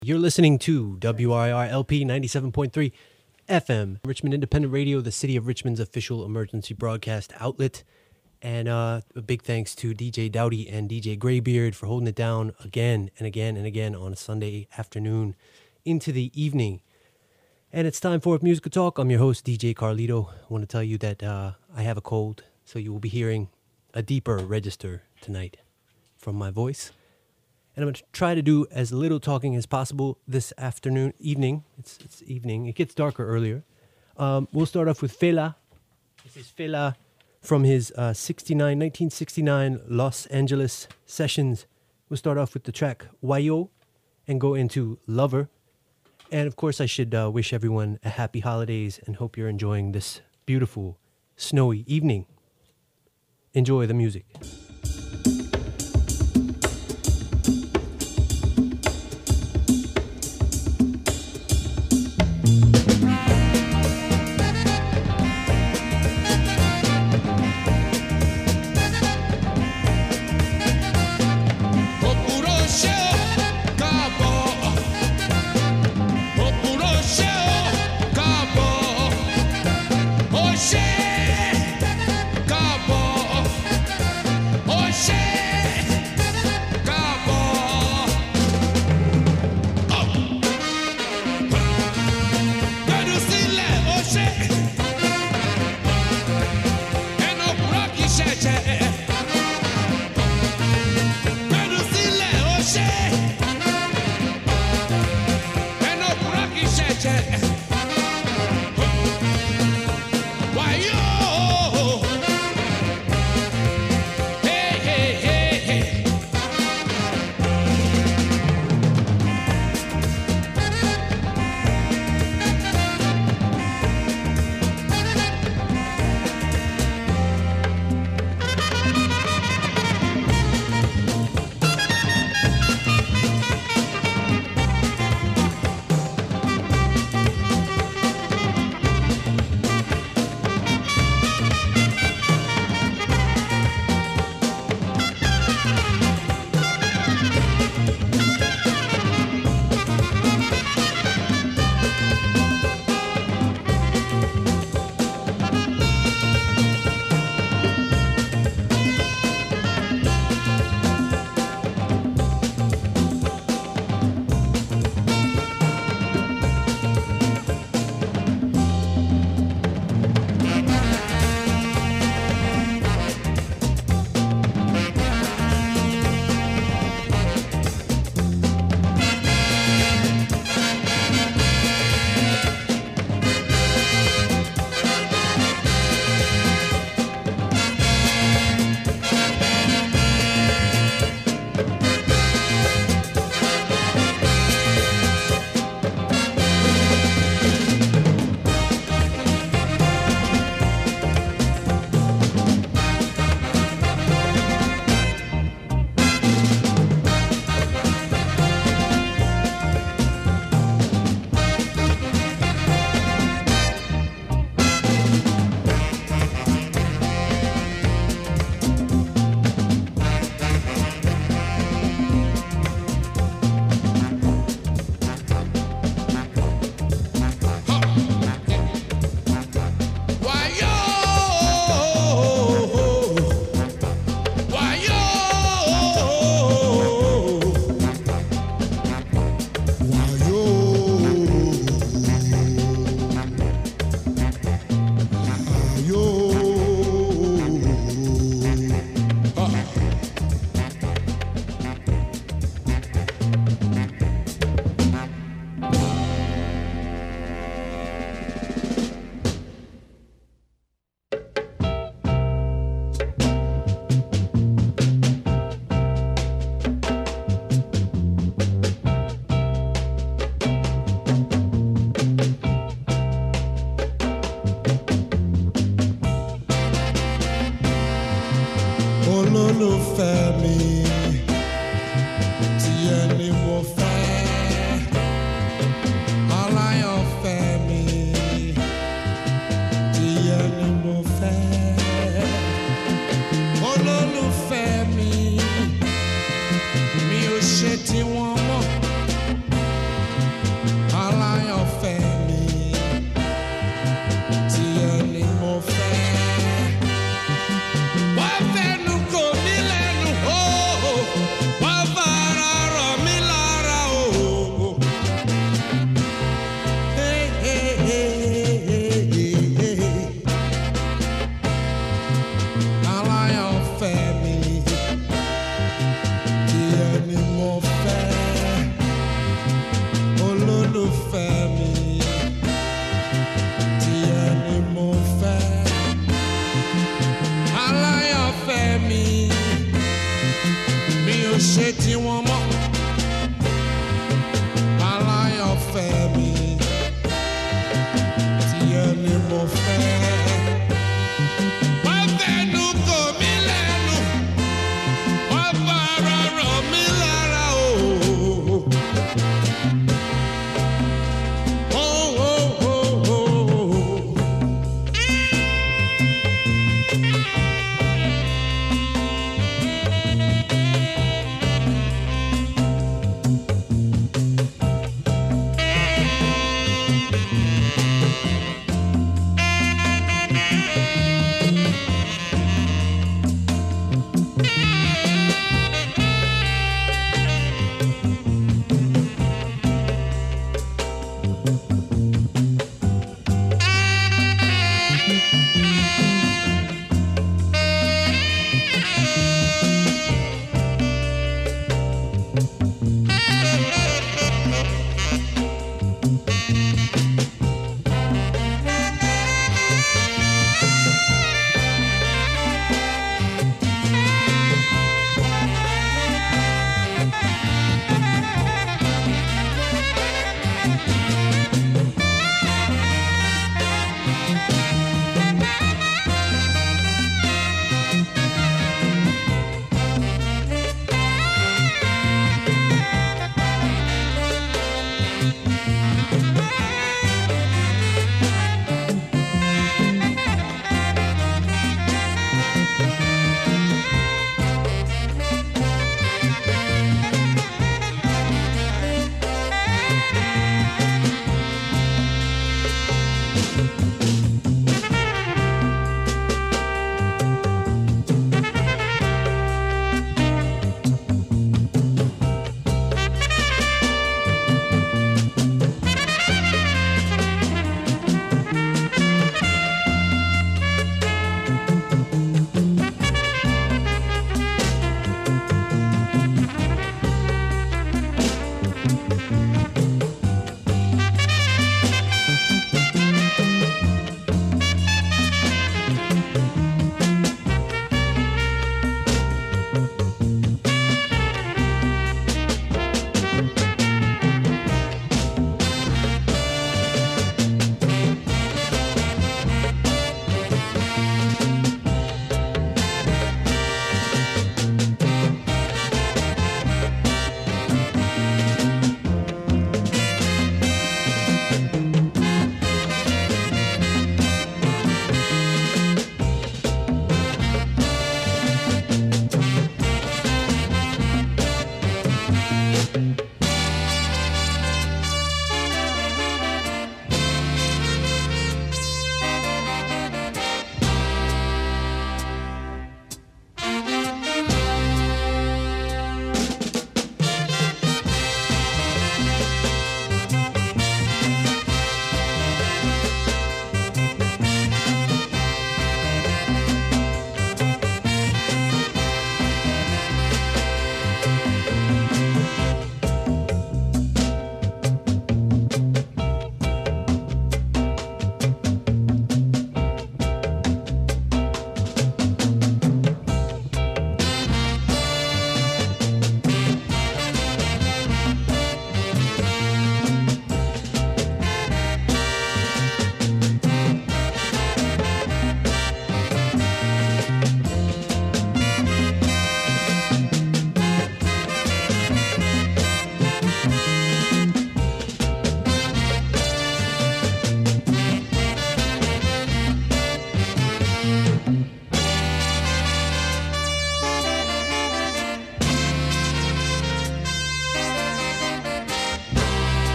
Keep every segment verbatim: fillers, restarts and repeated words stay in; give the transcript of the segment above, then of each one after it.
You're listening to W I R L P ninety-seven point three F M, Richmond Independent Radio, the City of Richmond's official emergency broadcast outlet. And uh, a big thanks to D J Dowdy and D J Graybeard for holding it down again and again and again on a Sunday afternoon into the evening. And it's time for Musical Talk. I'm your host, D J Carlito. I want to tell you that uh, I have a cold, so you will be hearing a deeper register tonight from my voice. And I'm going to try to do as little talking as possible this afternoon, evening. It's it's evening. It gets darker earlier. Um, we'll start off with Fela. This is Fela from his uh, sixty-nine, nineteen sixty-nine Los Angeles sessions. We'll start off with the track Wayo and go into Lover. And of course, I should uh, wish everyone a happy holidays and hope you're enjoying this beautiful, snowy evening. Enjoy the music.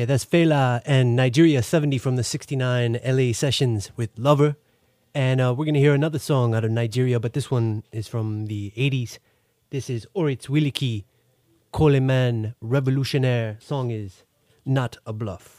that's Fela and Nigeria seventy from the sixty-nine L A sessions with Lover. And uh, we're going to hear another song out of Nigeria, but this one is from the eighties. This is Oritz Wiliki, Coleman Revolutionaire. Song is Not a Bluff.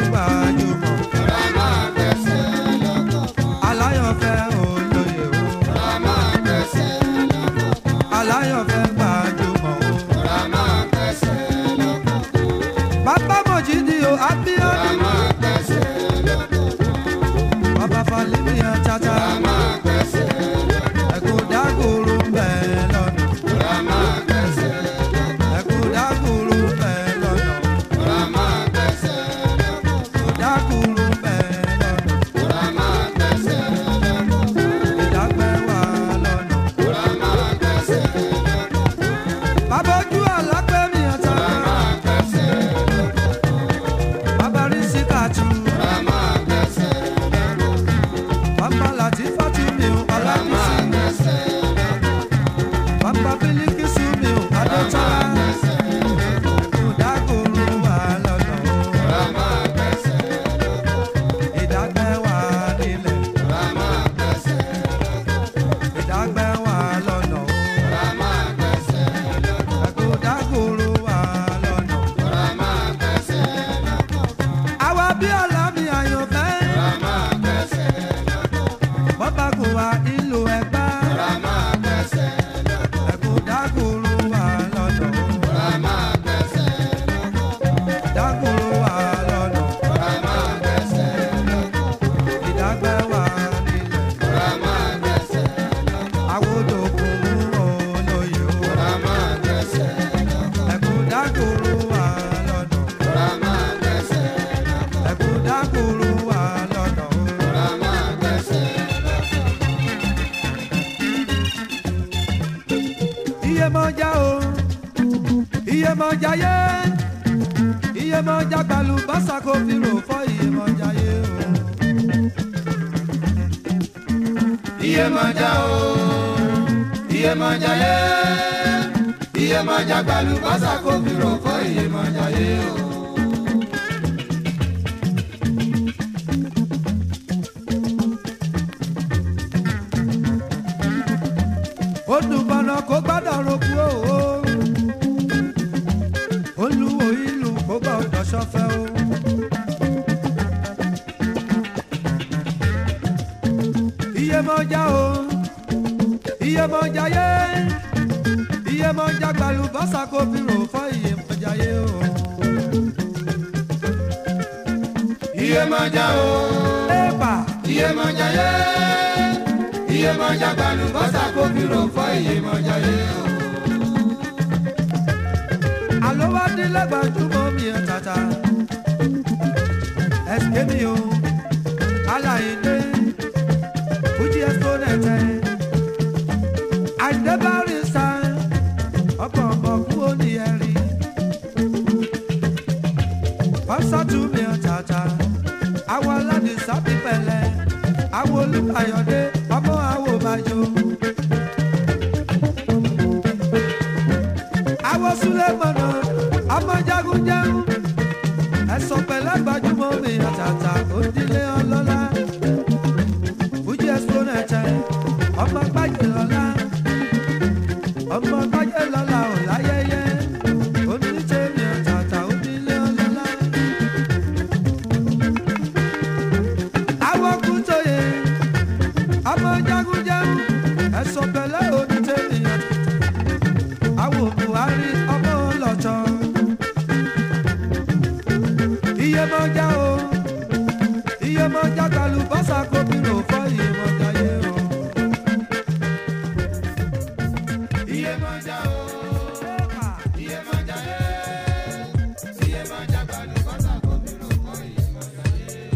gbajúmọ̀. Ọ̀rá máa gbẹ̀sẹ̀ lọ́kọ̀ọ̀kan. Aláyọ̀fẹ́ olóyè o. Ọ̀rá máa gbẹ̀sẹ̀ lọ́kọ̀ọ̀kan. Aláyọ̀fẹ́ gbajúmọ̀ o. Ọ̀rá máa gbẹ̀sẹ̀ lọ́kọ̀ọ̀kan. Bàbá Mọ̀jídì o, Ọ̀rá Abíọ́dún. máa gbẹ̀sẹ̀ lọ́kọ̀ọ̀kan. Bàbá Fálímìyàn Tata. Ọ̀rá máa gbẹ̀sẹ̀ lọ́kọ̀ọ̀kan. Ẹ̀kú dágòrò ń bẹ lọ́nà. Ọ̀rá máa gbẹ̀sẹ̀ lọ́kọ̀ọ̀kan. Ẹ̀kú dágòrò ń bẹ lọ́nà. Ọ̀rá máa gbẹ̀sẹ̀ lọ́kọ̀ọ̀kan. Ẹ̀kú dágòrò ń bẹ lọ́nà. Ọ̀rá máa gbẹ̀sẹ̀ lọ́kọ̀ọ̀kan. Ìdágbẹ́ wà lọ́nà. Ọ̀rá máa gbẹ̀sẹ̀ lọ́kọ̀ọ̀kan. Bàbá ojú àlápẹ́ mi ọ̀tá. Ọ̀rá máa gbẹ̀sẹ̀ lọ́kọ̀ọ̀kan. Bàbá rí síkàtú. Ọ̀rá máa gbẹ̀sẹ̀ lọ́kọ̀ọ̀kan. Bàbá Làtífátù mi ò Ọ̀rá máa Ọlábísí. gbẹ̀sẹ̀ lọ́kọ̀ọ̀kan. Bàbá Bílíkísù mi ò Ọ̀rá máa Adétọ́lá. gbẹ̀sẹ̀ lọ́kọ̀ọ̀kan. Ẹ̀kú dágòrò wà lọ́nà. Ọ̀rá máa gbẹ̀sẹ̀ lọ́kọ̀ọ̀kan. Ìdágbẹ́ wà nílẹ̀. Ọ̀rá máa gbẹ̀sẹ̀ lọ́kọ̀ọ̀kan. Ìdágbẹ́ wà lọ́nà. Ọ̀rá máa gbẹ̀sẹ̀ lọ́kọ̀ọ̀kan. Ẹ̀kú dágòrò wà lọ́nà. Ọ̀rá máa gbẹ̀sẹ̀ lọ́kọ̀ọ̀kan. Àwa bí ọ̀làmì àyànfẹ́. Ọ̀rá máa gbẹ̀sẹ̀ lọ́kọ̀ọ̀kan. Bọ́bá kò wá ìlú Ẹ̀gbá. Ọ̀rá máa gbẹ̀sẹ̀ lọ́kọ̀ọ̀kan. Ẹ̀kú dágòrò wà lọ́nà. Ọ̀rá máa gbẹ̀sẹ̀ lọ́kọ̀ọ̀kan. Dágòrò wà lọ́nà. Ọ̀rá máa gbẹ̀sẹ̀ lọ́kọ̀ọ̀kan. Ìdágbẹ́ wà nílẹ̀. Ọ̀rá máa gbẹ̀sẹ̀ lọ́kọ̀ọ̀kan. Àwòdòkun olóyè o. Ọ̀rá máa gbẹ̀sẹ̀ lọ́kọ̀ọ̀kan. Ẹ̀kú dágòrò wà lọ́nà. Ọ̀rá máa gbẹ̀sẹ̀ lọ́kọ̀ọ̀kan. Ẹ̀kú dágòrò wà lọ́nà. Ọ̀rá máa gbẹ̀sẹ̀ lọ́kọ̀ọ̀kan. Iyemọja o, Iyemọja yé, Iyemọja gbalu bọ́sà kò fi rò fọ́ Iyemọja yé o. Iyemọja o, Iyemọja yé, Iyemọja gbalu bọ́sà kò fi rò fọ́ Iyemọja yé o. Olùbọ̀nà kò gbọ́dọ̀ roku o. Olúwo ìlú kò gbọ́dọ̀ ṣọ̀fẹ̀ o. Iyemọja o, Iyemọja yé, Iyemọja gbalu bọ́sà kò fi rò fọ́ Iyemọja yé o. Iyemọja o, Ẹ̀pà Iyemọja yé, Iyemọja gbalu bọ́sà kò fi rò fọ́ Iyemọja yé o. àlówádé lágbàjúmọ̀ mi ẹ̀ tata. Ẹ̀sìké mi o, aláìní, Fújì ẹ̀sìkónẹ̀tẹ̀. Àìdẹ́bárí sa, ọkọ̀ ọ̀mọ̀kú ó ní ẹ̀rí. Pọ́sátú mi ẹ̀ tata. Àwọn aládìí sábì pẹ̀lẹ́. Àwọn Olúbàyọ̀dé, ọmọ àwọn òbájọ́. Àwọn Súlẹ̀mọ̀nà, ọmọ jagunjẹun. Ẹ̀sọ̀ pẹ̀lẹ́ gbajúmọ̀ mi àtàtà òdílé ọlọ́lá. Fújì ẹ̀sìkónẹ̀tẹ̀, ọmọ gbájẹ lọ́lá. Ọmọ gbájẹ lọ́lá ò láyẹyẹ. Onítẹ̀mí àtàtà òdílé ọlọ́lá. Àwọn Kútóyè, ọmọ jagunjẹun. Ẹ̀sọ̀ pẹ̀lẹ́ onítẹ̀mí àtàtà. Àwọn Buhari ọmọ ọlọ́tọ̀. Iyemọja o, Iyemọja gbalu bọ́sà kò fi rò fọ́ Iyemọja yé o. Iyemọja o, Iyemọja yé, Iyemọja gbalu bọ́sà kò fi rò fọ́ Iyemọja yé o.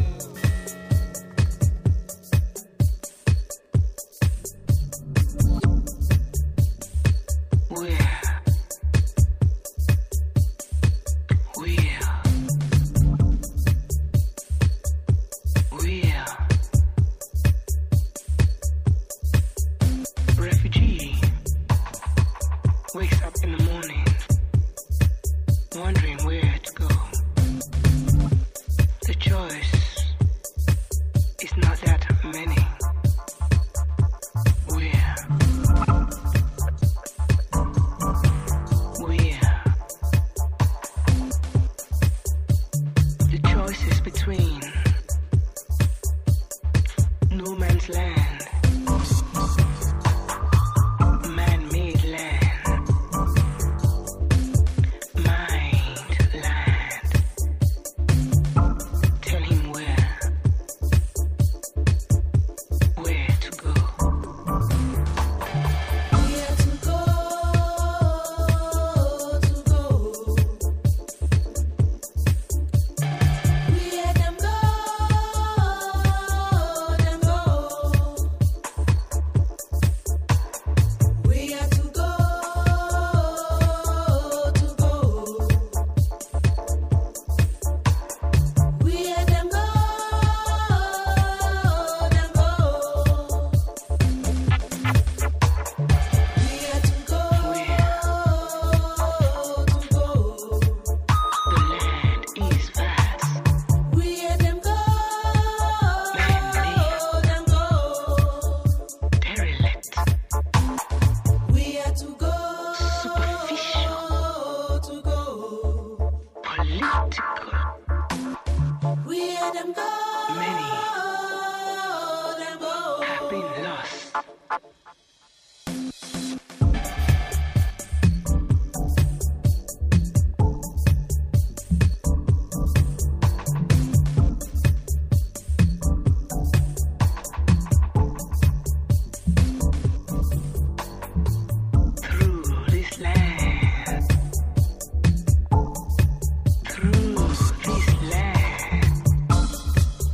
choice is between no man's land, man-made land, mind land. Tell him where, where to go. Where to go, to go. Where them go, them go. Where to go, to go. Where them go, them go. Where to go, to go. The land is vast. Where them go, them go. Derelict. Where to go, superficial, to go. Political. Where them go, many them go. Have been lost. Through this land, through this land,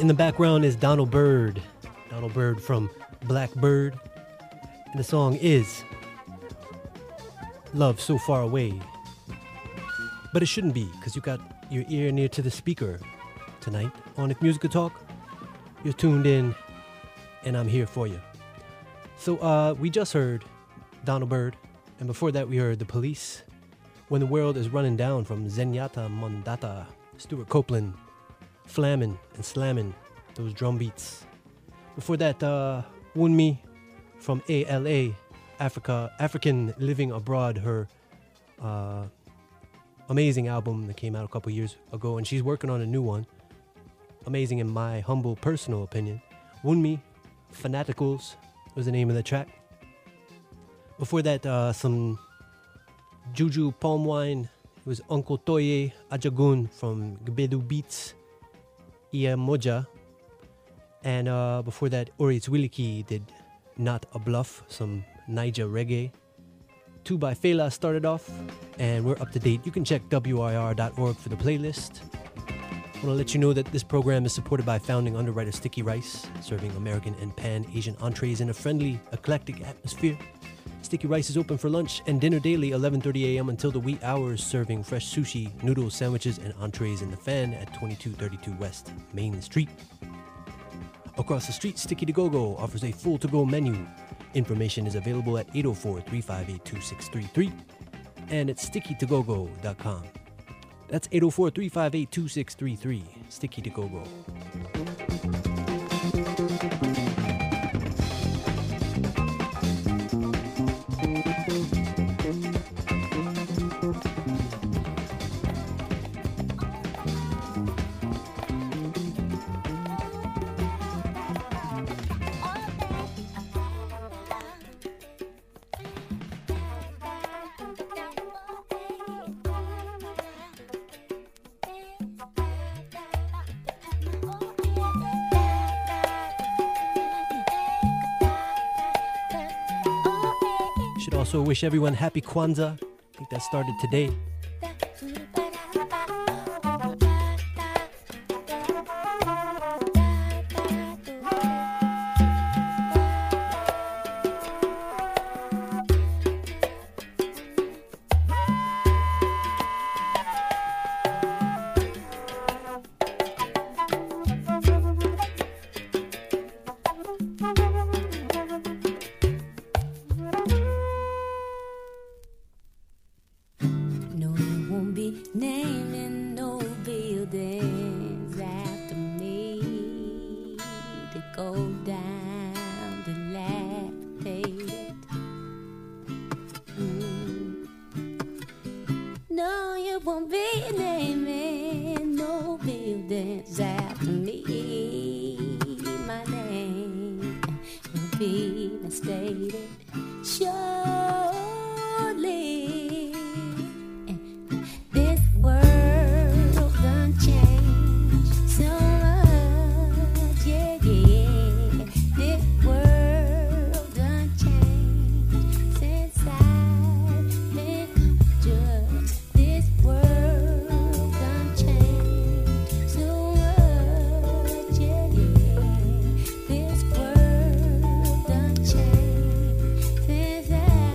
in the background is Donald Byrd. Donald Byrd from Blackbird. And the song is Love So Far Away. But it shouldn't be, because you got your ear near to the speaker tonight on If Musical Talk. You're tuned in, and I'm here for you. So uh, we just heard Donald Byrd, and before that we heard The Police, When the World is Running Down from Zenyatta Mondata, Stuart Copeland, flammin' and slammin' those drum beats. Before that, uh, Wunmi from A L A, Africa, African Living Abroad, her uh, amazing album that came out a couple years ago, and she's working on a new one. Amazing in my humble personal opinion. Wunmi, Fanaticals was the name of the track. Before that, uh, some Juju Palm Wine. It was Uncle Toye Ajagun from Gbedu Beats, Ia Moja. And uh, before that, Oritz Wiliki did Not a Bluff, some Niger reggae. Two by Fela started off, and we're up to date. You can check W I R dot org for the playlist. I want to let you know that this program is supported by founding underwriter Sticky Rice, serving American and Pan-Asian entrees in a friendly, eclectic atmosphere. Sticky Rice is open for lunch and dinner daily, eleven thirty a.m. until the wee hours, serving fresh sushi, noodles, sandwiches, and entrees in the Fan at twenty-two thirty-two West Main Street. Across the street, Sticky To Go-Go offers a full to-go menu. Information is available at eight oh four, three five eight, two six three three and at sticky to go go dot com. That's eight oh four, three five eight, two six three three, Sticky To Go-Go. Also wish everyone happy Kwanzaa. I think that started today. This world done changed since I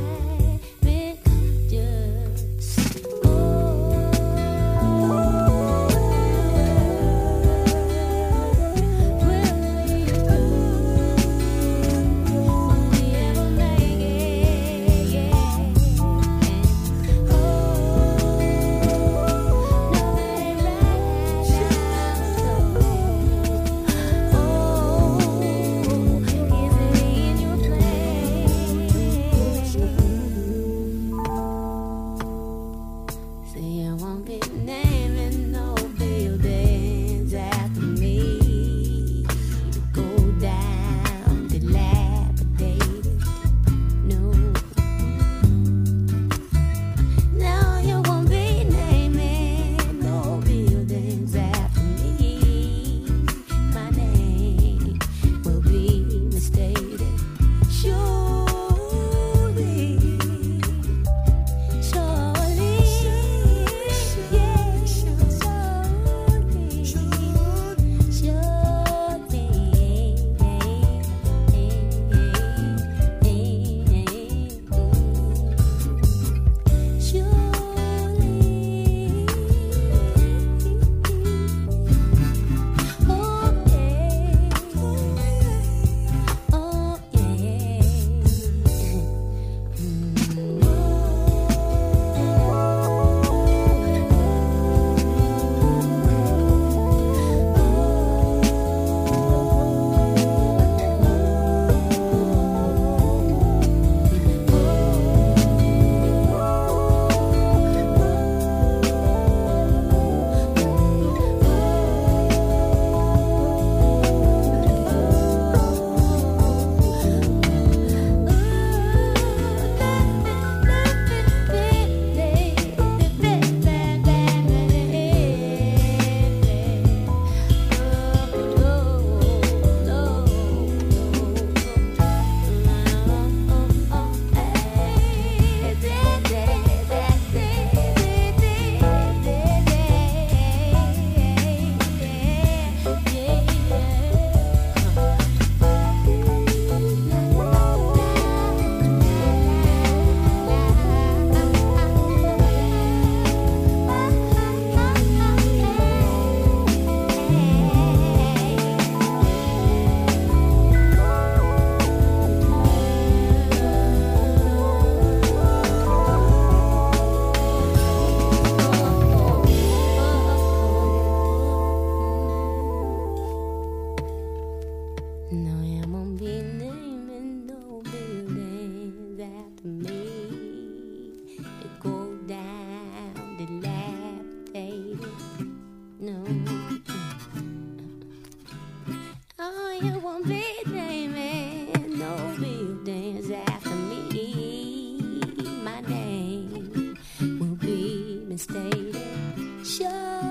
You won't be naming no buildings after me. My name will be misstated. Surely,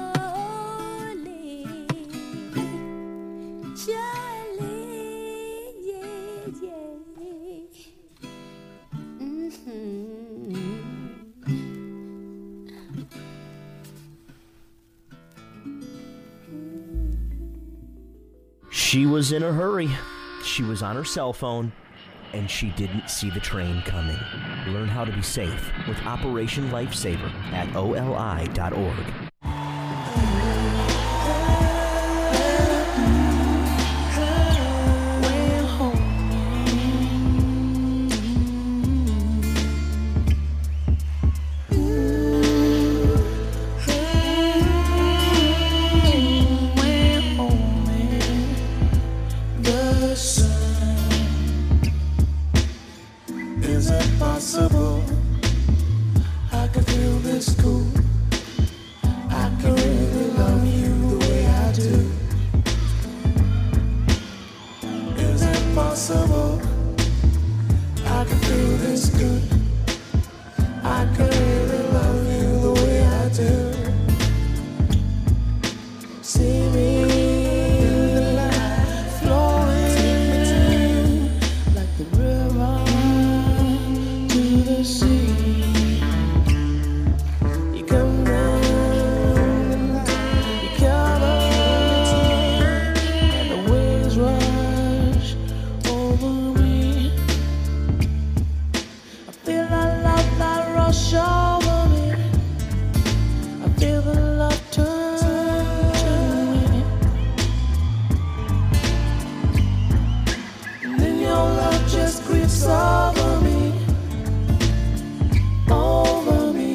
surely, yeah, yeah. Mm-hmm. She was in a hurry. She was on her cell phone, and she didn't see the train coming. Learn how to be safe with Operation Lifesaver at O L I dot org. Is it possible I could feel this cool? I can really love you the way I do. Is it possible I can feel this good? I can really love you the way I do. See me in the light flowing like the river to the sea. You come down the line, you cover, and the waves rush over me. I feel that love that rush over me. I feel the love turn to me. And then your love just creeps over me. Over me.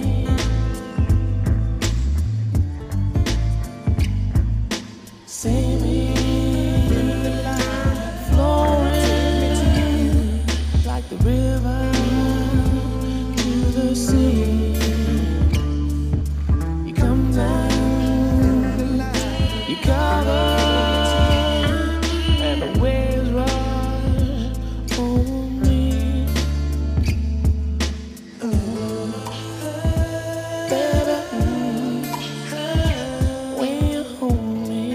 See me in the light flowing like the river to the sea. You come down the line, you cover, and the waves rush over me. Baby, when you hold me,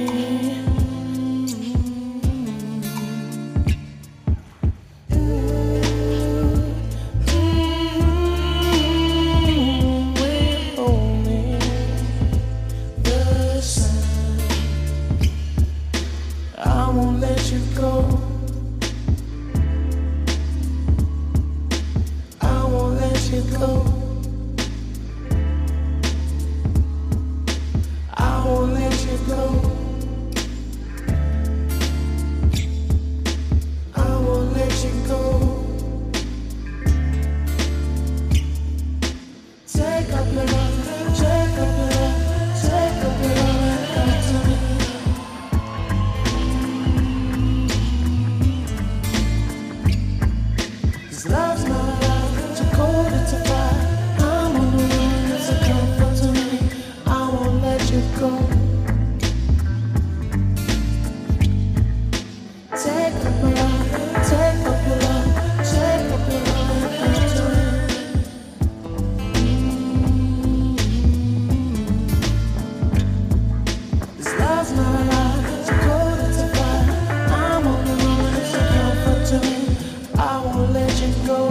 when you hold me, the sun, I won't let you go. I won't let you go. I won't let you go. I won't let you go. Take up your love, take up your love, take up your love and come to me. This love's not alive, too cold it's a fire. I'm on the run, it's a comfort to me. I won't let you go. Take up your love, take up your love, take up your love and come to me. This love's not alive, too cold it's a fire. I'm on the run, it's a comfort to me. I won't let you go.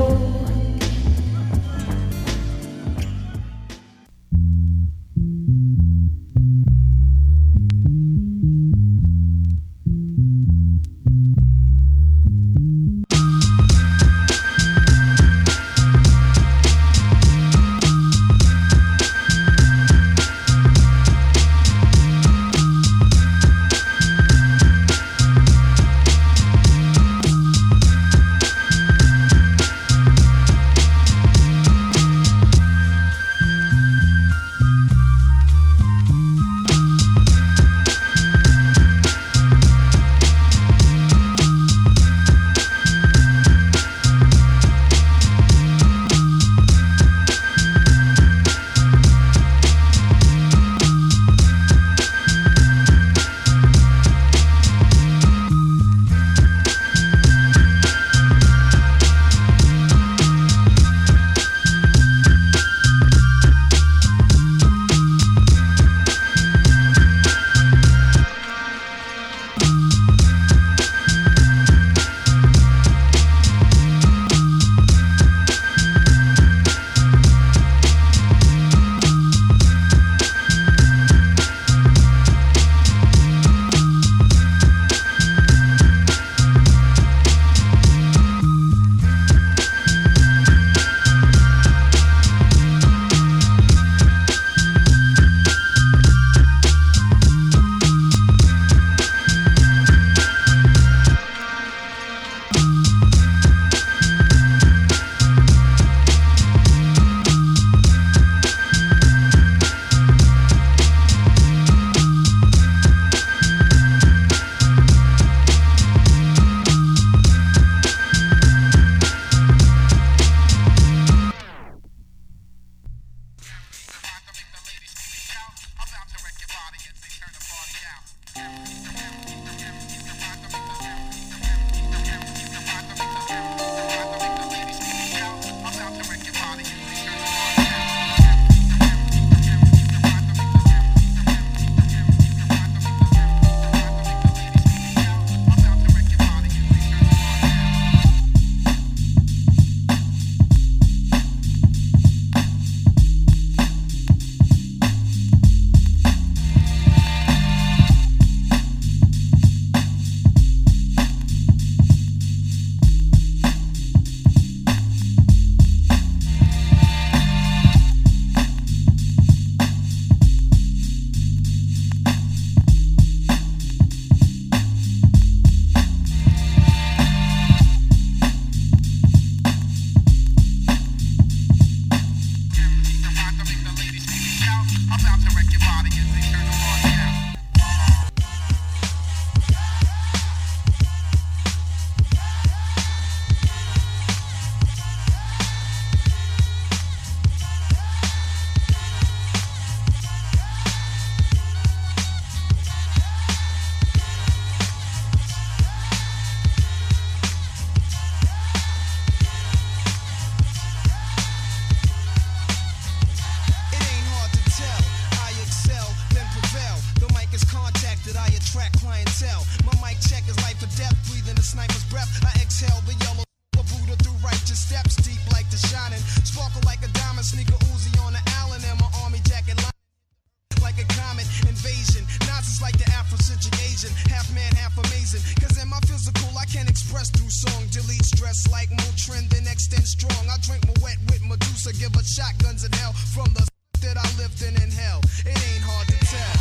a sniper's breath. I exhale the yellow a Buddha through righteous steps, deep like the shining, sparkle like a diamond, sneaker Uzi on the Allen, and my army jacket line like a comet invasion. Nazis like the Afrocentric Asian, half man, half amazing. Cause in my physical, I can express through song. Delete stress like Motrin, then extend strong. I drink my wet with Medusa, give her shotguns in hell from the that I lived in in hell. It ain't hard to tell.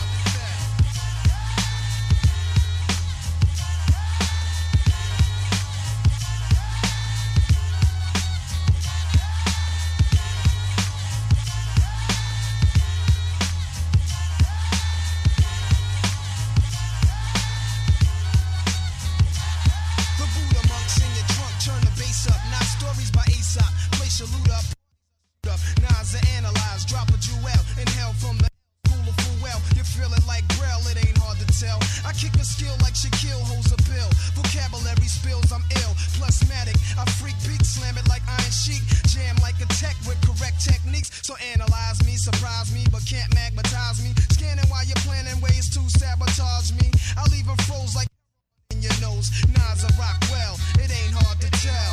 Nas analyze, drop a jewel, inhale from the cooler full well. You feel it like Grail, it ain't hard to tell. I kick a skill like Shaquille holds a bill. Vocabulary spills, I'm ill. Plusmatic, I freak beat, slam it like Iron Sheik. Jam like a tech with correct techniques. So analyze me, surprise me, but can't magnetize me. Scanning while you're planning ways to sabotage me. I'll even froze like in your nose. Nas a rock well, it ain't hard to tell.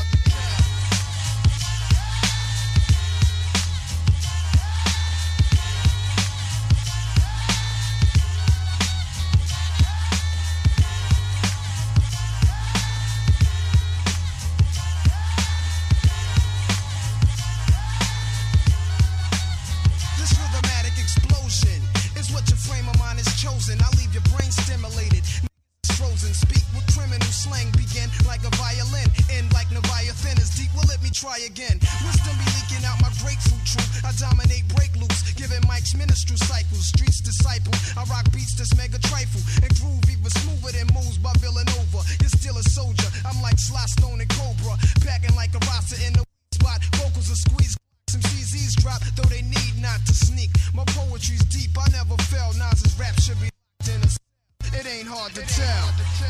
I leave your brain stimulated, frozen. Speak with criminal slang, begin like a violin, end like Leviathan is deep. Well, let me try again. Wisdom be leaking out my grapefruit truth. I dominate break loose, giving Mike's ministry cycles. Streets disciple, I rock beats that's mega trifle and groove even smoother than moves by Villanova. You're still a soldier, I'm like Sly Stone and Cobra, packing like a roster in the spot. Vocals are squeezed. Some C Zs drop, though they need not to sneak. My poetry's deep, I never fell. Nas's rap should be in a. It ain't hard to tell.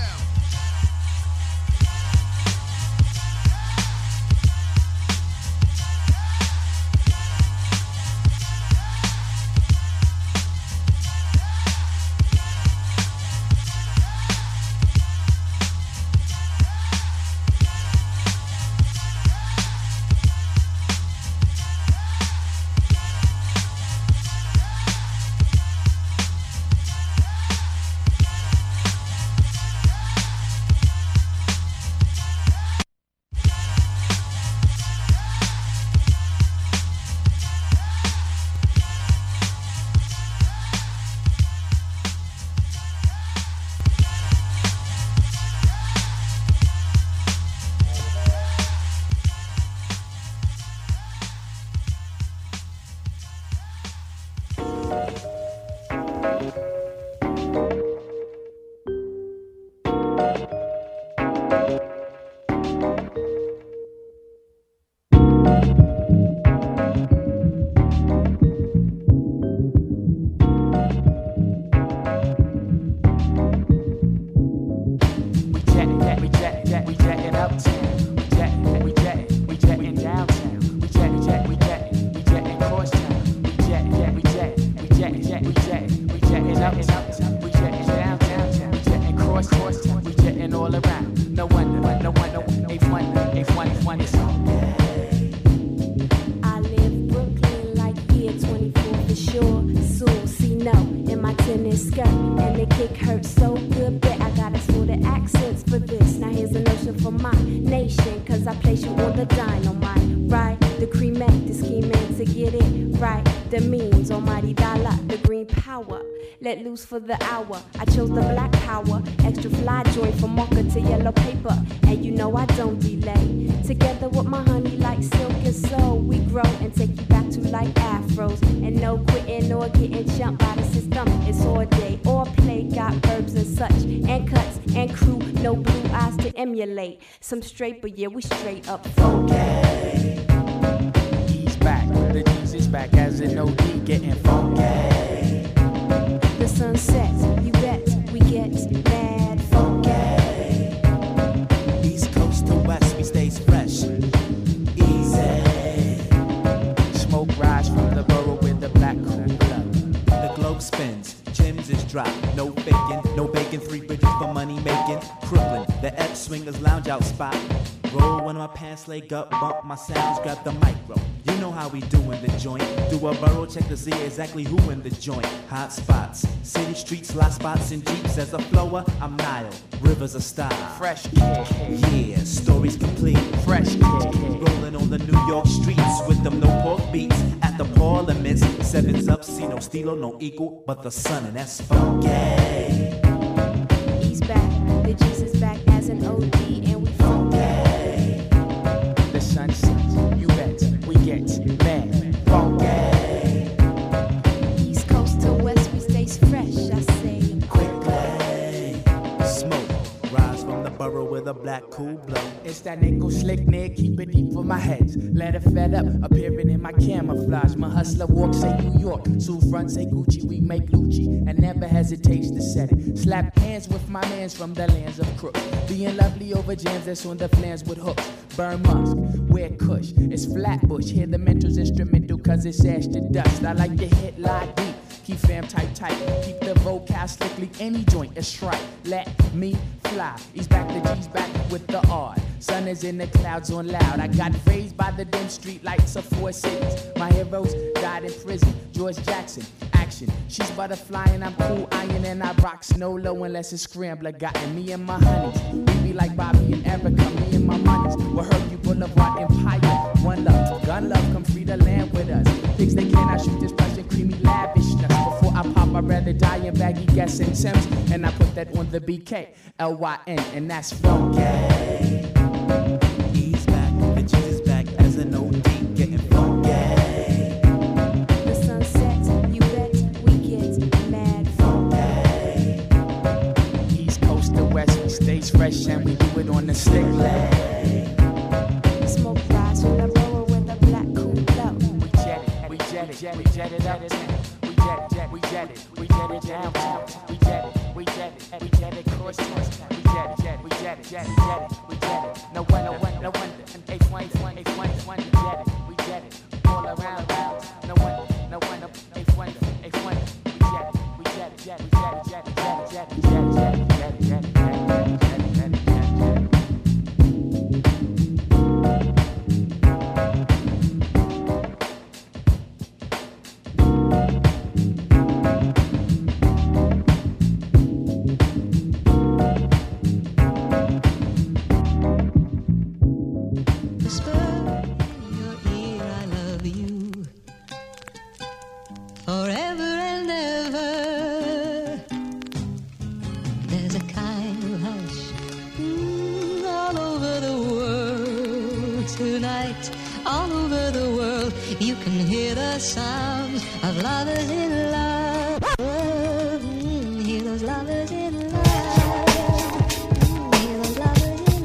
Let loose for the hour. I chose the black power, extra fly joint from mocha to yellow paper, and you know I don't delay. Together with my honey like silk and soul, we grow and take you back to like afros, and no quitting or getting jumped by the system. It's all day or play, got verbs and such, and cuts and crew, no blue eyes to emulate. Some straight, but yeah, we straight up funky. He's back, the G's is back as an O D, getting funky. The sun sets, you bet, we get mad funky. East coast to west, we stays fresh. Easy. Smoke rise from the borough with the black cooler. The globe spins, gems is dropped. No faking, no bacon, three bridges for money making. Crooklyn, the Ep Swingers Lounge Out spot. Roll one of my pants leg up, bump my sounds, grab the micro. You know how we do in the joint. Do a borough check to see exactly who in the joint. Hot spots, city streets, lot spots, and jeeps. As a flower, I'm Nile. Rivers of style. Fresh kid. Yeah, stories complete. Fresh kid. Rolling on the New York streets with them no pork beats. At the parliaments, sevens up, see no stilo, no equal, but the sun, and that's funky. He's back, the G's is back as an O D, and we funky. The sun sets, you bet, we get mad, funky. East coast to west, we stays fresh, I say. Quickly, smoke, rise from the borough with a black cool blow. It's that nickel slick neck, keep it deep for my heads. Let it fed up, appearing in my camouflage. My hustler walk say New York, Sue front say Gucci, we make Lucci, and never hesitates to set it. Slap hands with my mans from the lands of crooks. Being lovely over jams that's on the flans with hooks. Burn musk, wear kush, it's Flatbush. Hear the mentor's instrumental cause it's ash to dust. I like to hit lie deep. Keep fam tight, tight. Keep the vocab slickly. Any joint is right. Let me fly. He's back, the G's back with the R. Sun is in the clouds on loud. I got raised by the dim street lights of four cities. My heroes died in prison. George Jackson, action. She's butterfly and I'm cool iron and I rock snow low unless it's scrambler. Gotten me and my honeys. We be like Bobby and Erica. Me and my monies. We'll hurt you Boulevard Empire. One love, gun love, come free the land with us. Pigs they cannot shoot this Russian creamy lavishness. Before I pop, I'd rather die in baggy gas and Sims. And I put that on the B K, L Y N, and that's funky. He's back, the G's is back as an O D, getting funky. The sun sets, you bet, we get mad funky. East coast to west, we stays fresh and we do it on the slick leg. Smoke rise from the borough with a black cool blow. We jet it, we jet it, we jet it up. We jet it, jet, we jet it, we jet it down. We jet it, we jet it, we jet it cross town. We jet it, jet, we jet it, jet, jet it, we jet it. No one, no one, no one. H one, H one, H one, H one. We jet it, we jet it, all around, around. No one, no one, no H one, H one. We jet it, we jet it, jet, we jet it, jet, jet, jet, jet, jet, jet, jet, jet, jet, jet, jet, jet, jet. Forever and ever, there's a kind of hush mm, all over the world tonight. All over the world, you can hear the sounds of lovers in love. Mm, hear those lovers in love. Mm, hear those lovers in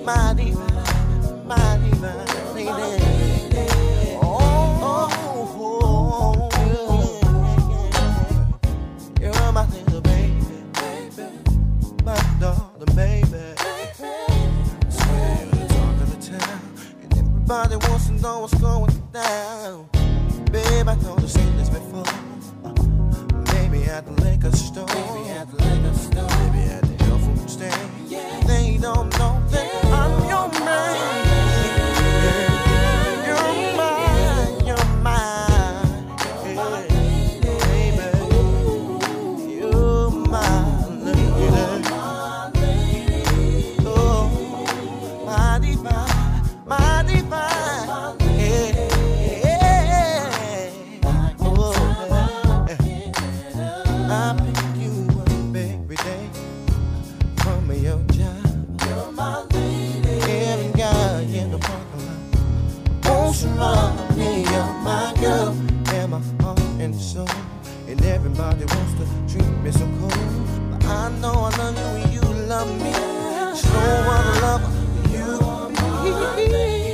my divine, my divine lady. Oh, oh, oh, you're my little baby, my darling baby. I swear you're the talk of the town, and everybody wants to know what's going down. Babe, I know I've seen this before. Maybe at the liquor store, maybe at the liquor store, maybe at the health food stand. Yeah. They don't know that yeah. I'm your man. Yeah. You're mine, you're mine, yeah. Baby. You're my lady. Oh, my divine, my divine. Yeah. I pick you up every day from your job. You're my lady. Every guy in the parking lot wants to run me. You're my girl, and my heart and soul. And everybody wants to treat me so cold. But I know I love you and you love me. There's no other lover you are my lady.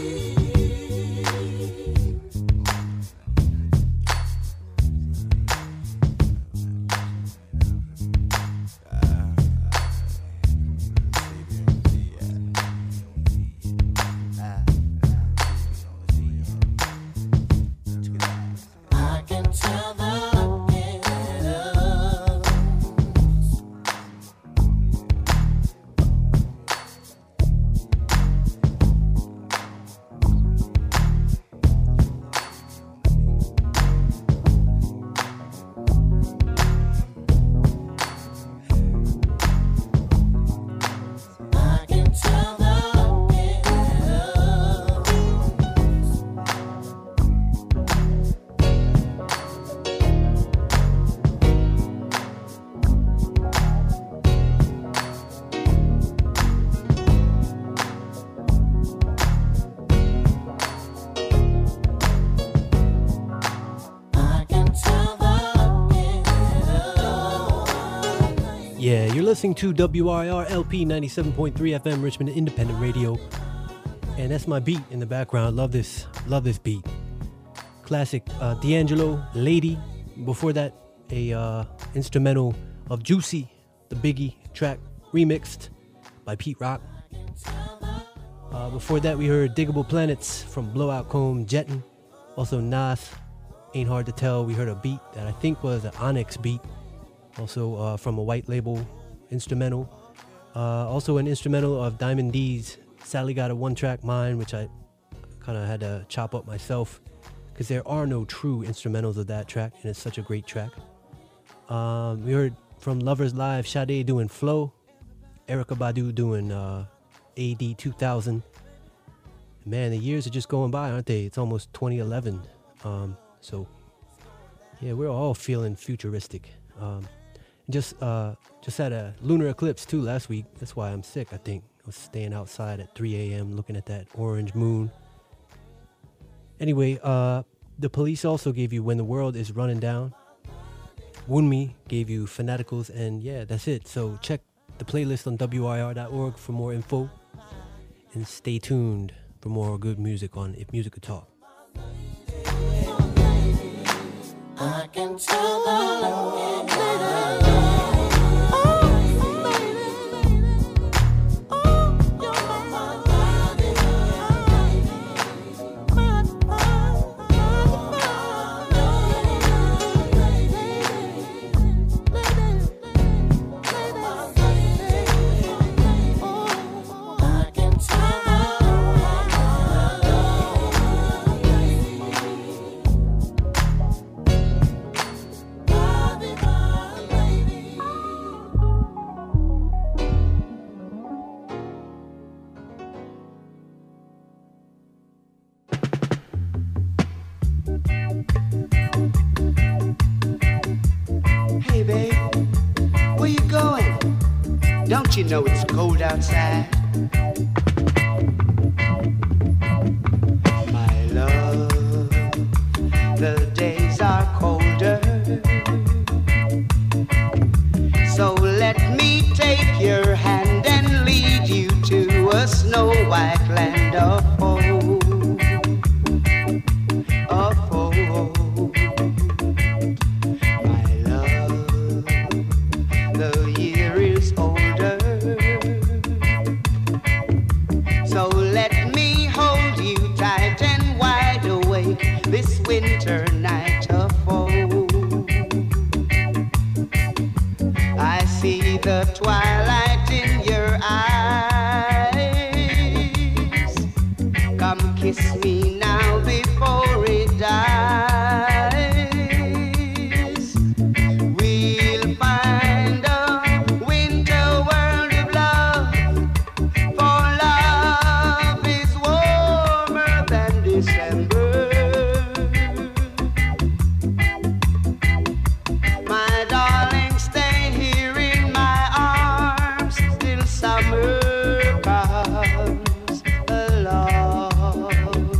Yeah, you're listening to W I R L P ninety-seven point three F M, Richmond Independent Radio. And that's my beat in the background. Love this, love this beat. Classic uh, D'Angelo, Lady. Before that, a uh, instrumental of Juicy, the Biggie track, remixed by Pete Rock. Uh, before that, we heard Diggable Planets from Blowout Comb, Jettin. Also Nas, Ain't Hard to Tell. We heard a beat that I think was an Onyx beat. Also uh, from a white label instrumental. Uh, also an instrumental of Diamond D's Sally Got a One Track Mind, which I kind of had to chop up myself because there are no true instrumentals of that track, and it's such a great track. Um, we heard from Lovers Live, Sade doing Flow, Erykah Badu doing uh, A D two thousand. Man, the years are just going by, aren't they? It's almost twenty eleven. Um, so, yeah, we're all feeling futuristic. Um, just uh, just had a lunar eclipse, too, last week. That's why I'm sick, I think. I was staying outside at three a.m. looking at that orange moon. Anyway, uh, the Police also gave you When the World is Running Down. Wunmi gave you Fanaticals, and yeah, that's it. So check the playlist on W I R dot org for more info, and stay tuned for more good music on If Music Could Talk. I can tell the Don't you know it's cold outside? My love, the days are colder. So let me take your hand and lead you to a snow snow white land of hope, of hope. My love, the year is older, so let me hold you tight and wide awake this winter night of hope. I see the twilight in your eyes. Come kiss me now before it dies. We'll find a winter world of love, for love is warmer than December. My darling, stay here in my arms till summer comes along.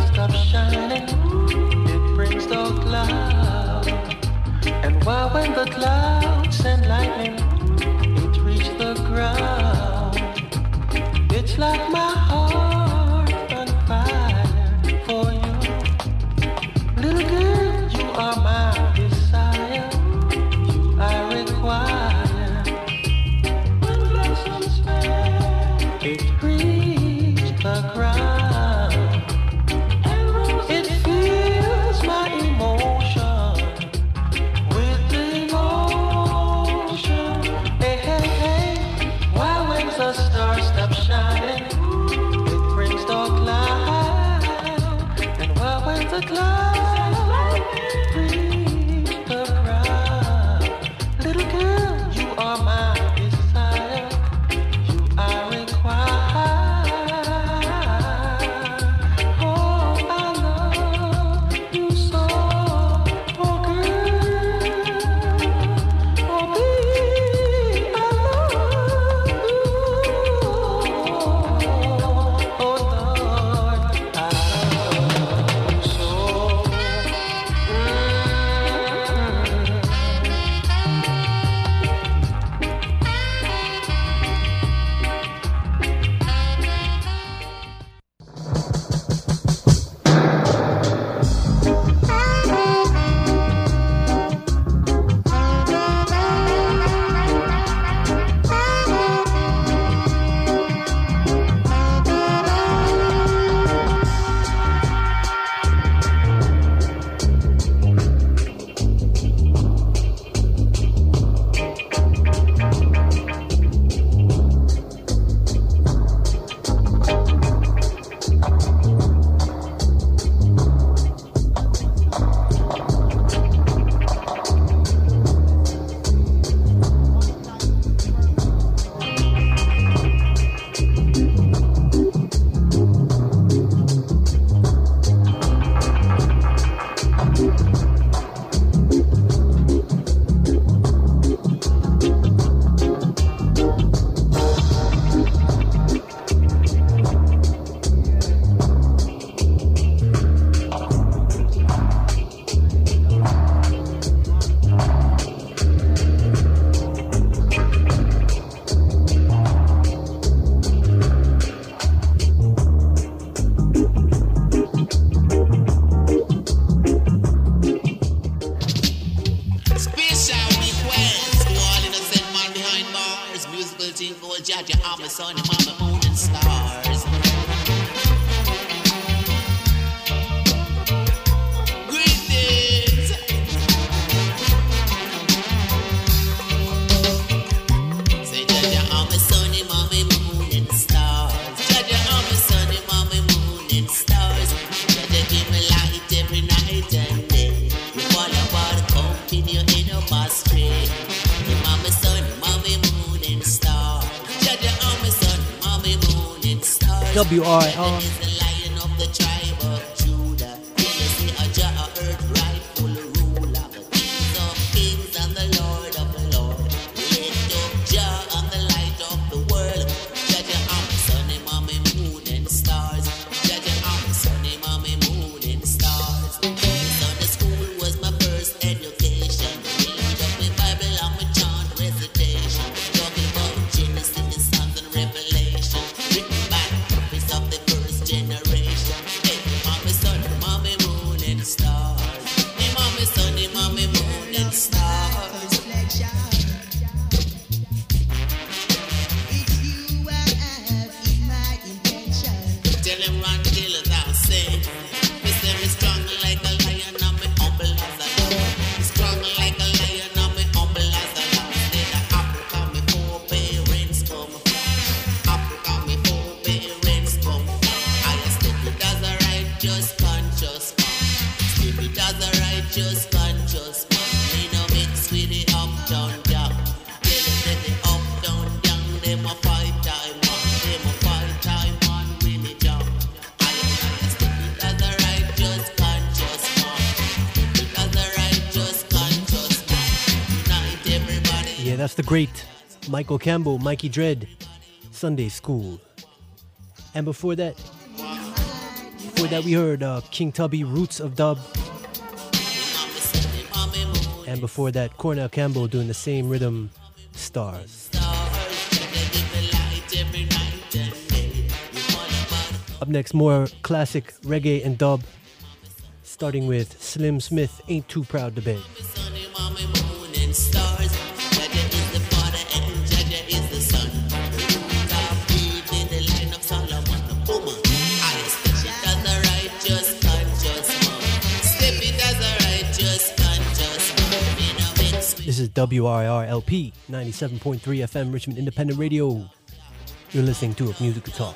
stops shining, it brings the cloud. And why when the clouds send lightning, it reaches the ground. It's like my heart on fire for you. Little girl, you are my desire, you I require. When blossoms fail, it reaches the ground. It fills my emotion with emotion. Hey, hey, hey, why when the stars stop shining, it brings the cloud. And why when the clouds reach the ground? Little girl, you are my desire, you I require. Oh, I love you so, oh girl, oh baby, I love you. Oh Lord, I love you so. Special request to all innocent man behind bars. Musical team for Jaja, I'm a son, mama, moon and stars. Greetings. Say Jaja, I'm a son, mama, moon and stars. Jaja, I'm a son, mama, moon and stars. Jaja, give me light every night and day. You follow what continue in my street. Mama, son, mommy, moon and star. Jaja, I'm a son, mommy, moon and star. W R I R. Is the lion of the tribe of Judah. Can you see a Jah, a earth rightful ruler? The kings of kings and the Lord of the Lord. Lift up Jah and the light of the world. Jaja, I'm a son, mommy, moon and stars. Jaja, I'm a son, mommy, moon and stars. Sunday school was my first education. Read up in Bible and my chant recitation. Talking about Genesis, the Psalms and Revelation. Written by the prophets of the first generation. Hey, mommy, son, mommy, moon and stars. Hey, mommy, son, hey, mommy, moon and stars. Tell him run till thou sing. Me say me strong like a lion and me humble as a lamb. Strong like a lion and me humble as a lamb. Say that Africa me four parents come from. Africa me four parents come from. I am stupid as a righteous conscious man. Stupid as a righteous conscious man. Me no mix with the up down down. Tell them that the up down down them a fight time man. Them a fight time man really jump. I am stupid as a righteous conscious man. Stupid as a righteous conscious man. Unite everybody. Yeah, that's the great Michael Campbell, Mikey Dread, Sunday School. And before that, Before that, we heard uh, King Tubby, Roots of Dub. And before that, Cornell Campbell doing the same rhythm, Stars. Up next, more classic reggae and dub, starting with Slim Smith, Ain't Too Proud to Beg. This is W I R L P ninety-seven point three F M, Richmond Independent Radio. You're listening to a Musical Talk.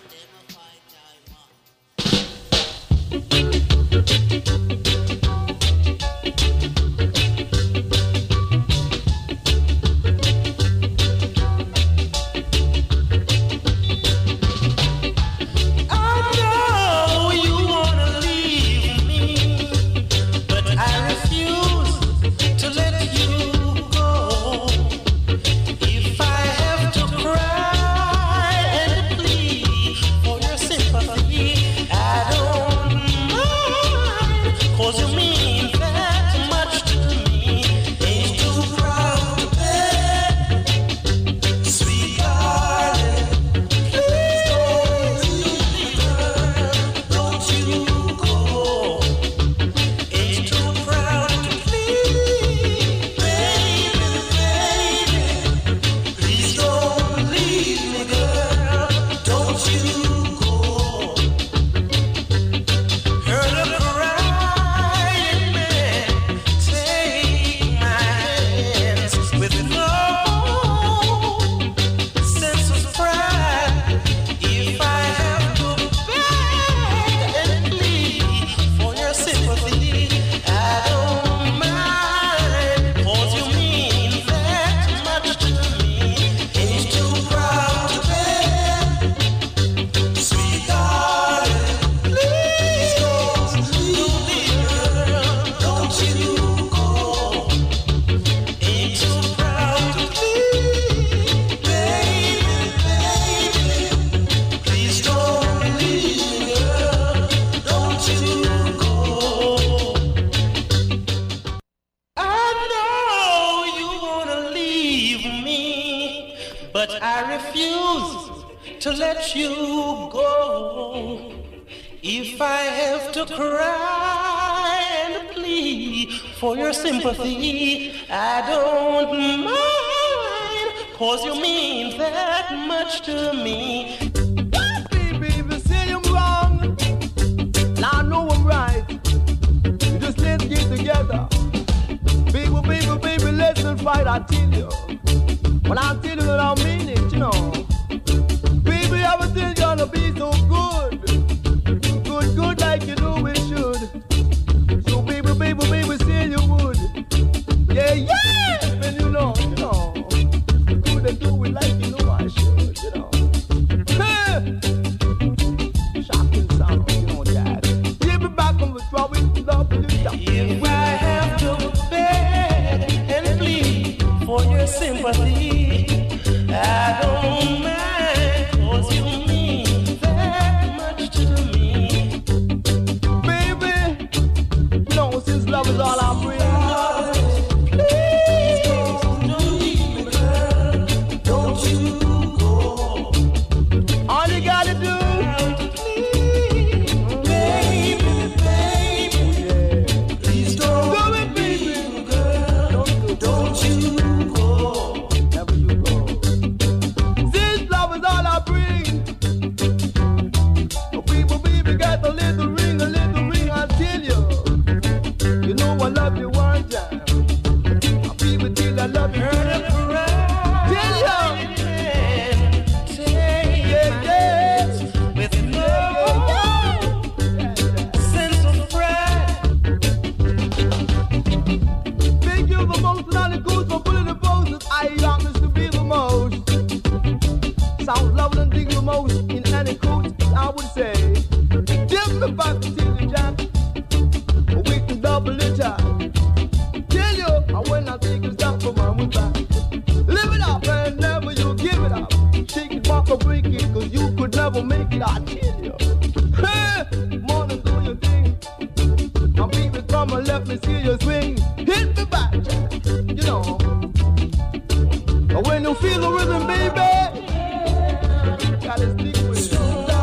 A little ring, a little ring, I tell you. You know I love let me see you swing. Hit the back, you know. But when you feel the rhythm, baby, gotta stick with it.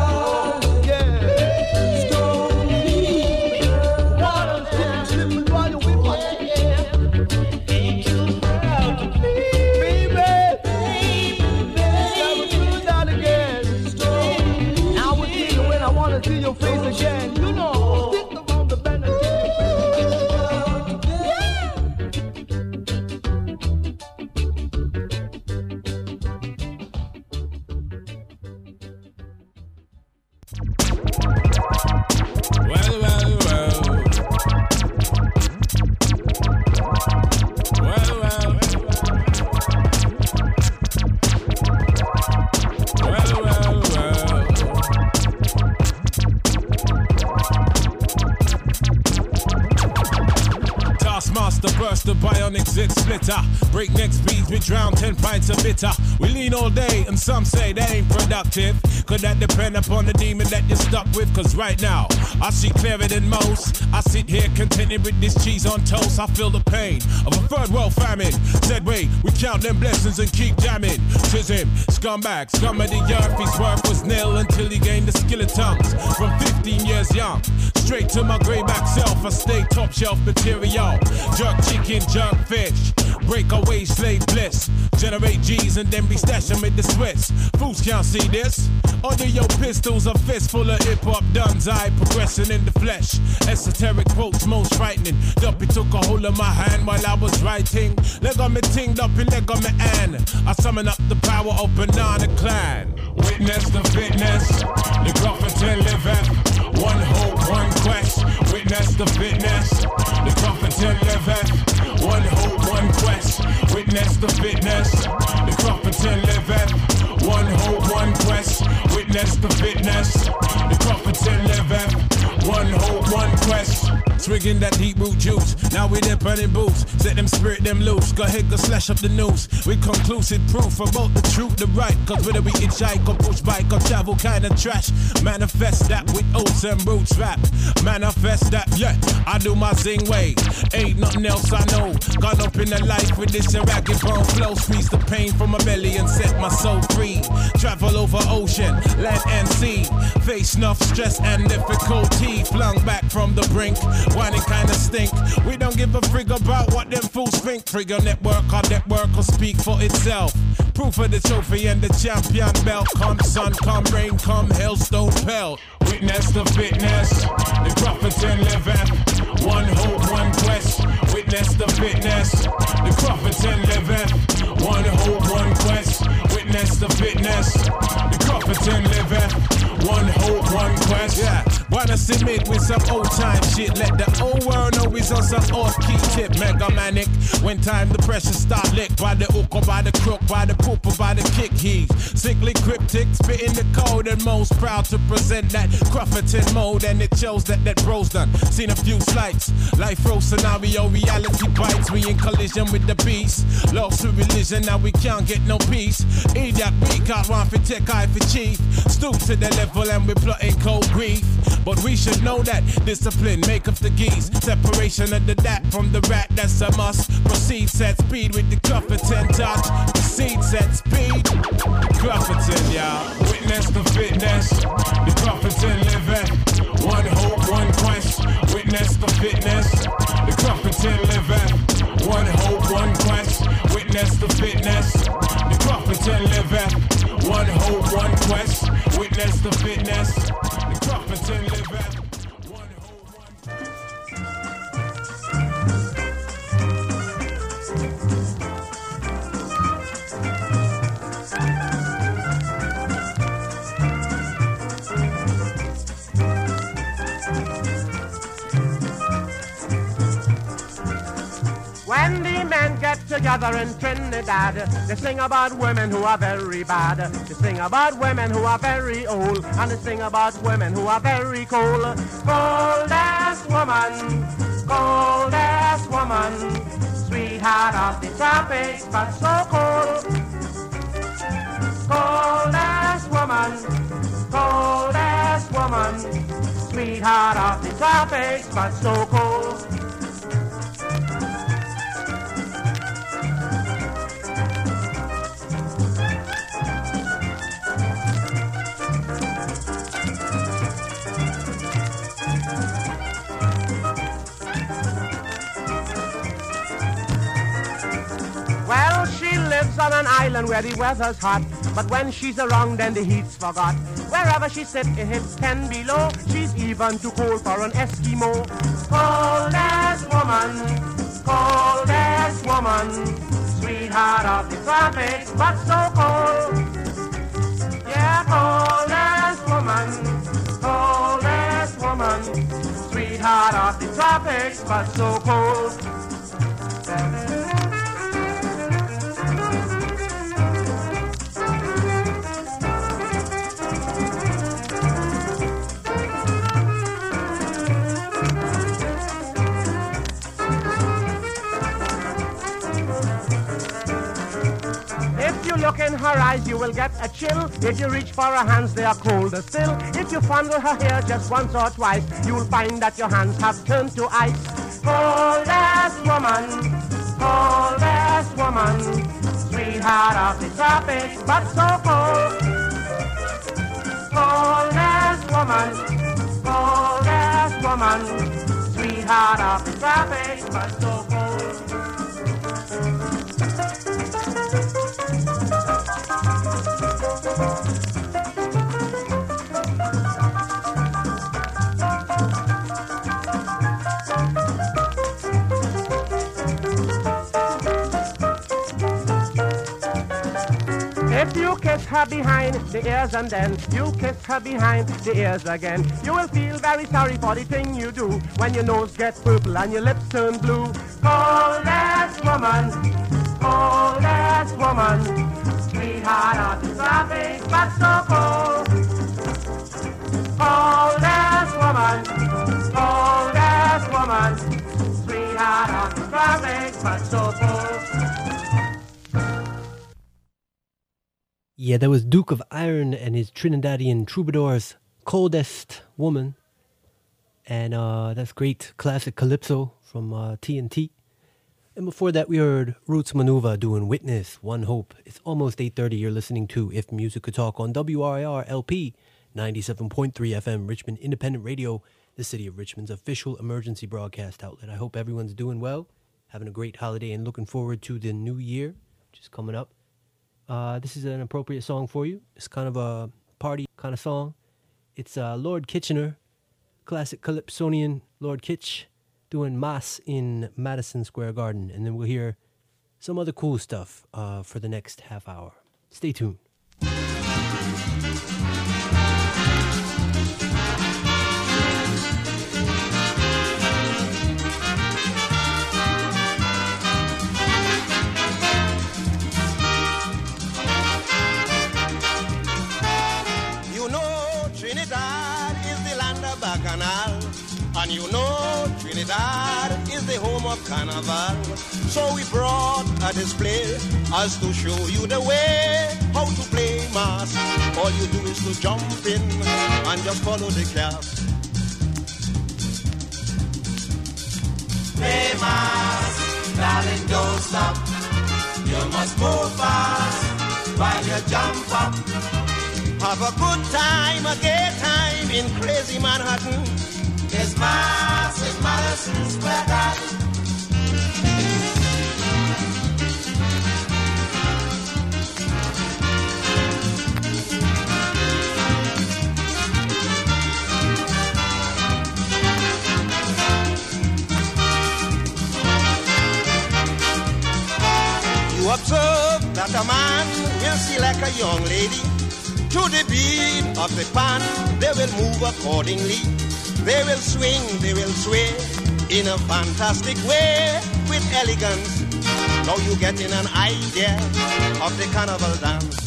See your face again, you know. Sit around the bend and see Well, well, well. Well, well. Well, well, well. Taskmaster burst the bionic zit splitter. Breakneck speeds, we drown ten pints of bitter. We lean all day and some say that ain't productive. Could that depend upon the demon that you're stuck with? Cause right now, I see clearer than most. I sit here contented with this cheese on toast. I feel the pain of a third world famine. Said wait, we count them blessings and keep jamming. Tis him, scumbag, scum of the earth. His work was nil until he gained the skill of tongues. From fifteen years young, straight to my greyback self, I stay top shelf material. Jerk chicken, jerk fish, breakaway slave bliss. Generate G's and then be stashing with the Swiss. Fools can't see this. Under your pistols, a fist full of hip-hop duns. I progressing in the flesh. Esoteric quotes most frightening. Duppy took a hold of my hand while I was writing. Leg on me ting, Duppy, leg on me an. I summon up the power of Banana Clan. Witness the fitness, the Grafferton liveth. One hope, one quest. Witness the fitness, the Grafferton liveth. One hope, one quest. Witness the fitness, the Grafferton liveth. One hope, one quest. Witness the fitness, the Grafferton liveth. One hope, one quest. Swigging that deep root juice. Now we there burning boots. Set them spirit them loose. Go ahead, go slash up the news. With conclusive proof about the truth, the right. Cause whether we hitchhike or push bike or travel kind of trash. Manifest that with oats and roots rap. Manifest that, yeah, I do my zing way. Ain't nothing else I know. Gone up in the life with this ragged bone flow. Squeeze the pain from my belly and set my soul free. Travel over ocean, land and sea. Face enough stress and difficulty. Flung back from the brink. Whining kinda stink. We don't give a frig about what them fools think. Trigger network, our network will speak for itself. Proof of the trophy and the champion belt. Come sun, come rain, come hailstone pelt. Witness the fitness, the Grafferton liveth. One hope, one quest. Witness the fitness, the Grafferton liveth. One hope, one quest. Witness the fitness, the Grafferton liveth. One hope, one quest. Yeah, wanna submit with some old time shit. Let the old world know he's on some off key tip. Mega manic. When time the pressure start lick by the hook or by the crook, by the poop or by the kick. He's sickly cryptic, spitting the code and most proud to present that Grafferton mode. And it shows that that bro's done. Seen a few slights. Life row scenario, reality bites. We in collision with the beast. Lost to religion, now we can't get no peace. Idiot, we can't want for tech eye for chief. Stoop to the level and we plotting cold grief. But we should know that discipline make up the geese. Separation of the dat from the rat, that's a must. Proceed, set speed with the Grafferton touch. Proceed, set speed. Grafferton, y'all. Witness the fitness, the Grafferton liveth. One hope, one quest. Witness the fitness, the Grafferton liveth. One hope, one quest. Witness the fitness, the Grafferton liveth. One hope, one quest. Witness the fitness, the Grafferton liveth. When the men get together in Trinidad, they sing about women who are very bad. They sing about women who are very old, and they sing about women who are very cold. Cold-ass woman, cold-ass woman, sweetheart of the tropics, but so cold. Cold-ass woman, cold-ass woman, sweetheart of the tropics, but so cold. lives on an island where the weather's hot, but when she's around then the heat's forgot. Wherever she sits it hits ten below, she's even too cold for an Eskimo. Coldest woman, coldest woman, sweetheart of the tropics, but so cold. Yeah, coldest woman, coldest woman, sweetheart of the tropics, but so cold. Look in her eyes, you will get a chill. If you reach for her hands, they are colder still. If you fondle her hair just once or twice, you'll find that your hands have turned to ice. Coldest woman, coldest woman, sweetheart of the tropics, but so cold. Coldest woman, coldest woman, sweetheart of the tropics, but so cold. If you kiss her behind the ears and then you kiss her behind the ears again, you will feel very sorry for the thing you do when your nose gets purple and your lips turn blue. Coldest woman, coldest woman, sweetheart of the tropics, but so cold. Coldest woman, coldest woman, sweetheart of the tropics, but so cold. Yeah, that was Duke of Iron and his Trinidadian troubadours, Coldest Woman. And uh, that's great classic Calypso from uh, T N T. And before that, we heard Roots Manuva doing Witness, One Hope. It's almost eight thirty. You're listening to If Music Could Talk on W R I R L P ninety-seven point three F M, Richmond Independent Radio, the city of Richmond's official emergency broadcast outlet. I hope everyone's doing well, having a great holiday, and looking forward to the new year, which is coming up. Uh, this is an appropriate song for you. It's kind of a party kind of song. It's uh, Lord Kitchener, classic Calypsonian Lord Kitch, doing Mass in Madison Square Garden. And then we'll hear some other cool stuff uh, for the next half hour. Stay tuned. And you know Trinidad is the home of Carnival. So we brought a display as to show you the way how to play mass. All you do is to jump in and just follow the cap. Play mass, darling, don't stop. You must move fast while you jump up. Have a good time, a gay time in crazy Manhattan. There's mass in Madison Square Garden. You observe that a man will select a young lady. To the beat of the pan, they will move accordingly. They will swing, they will sway in a fantastic way with elegance. Now you getting an idea of the carnival dance.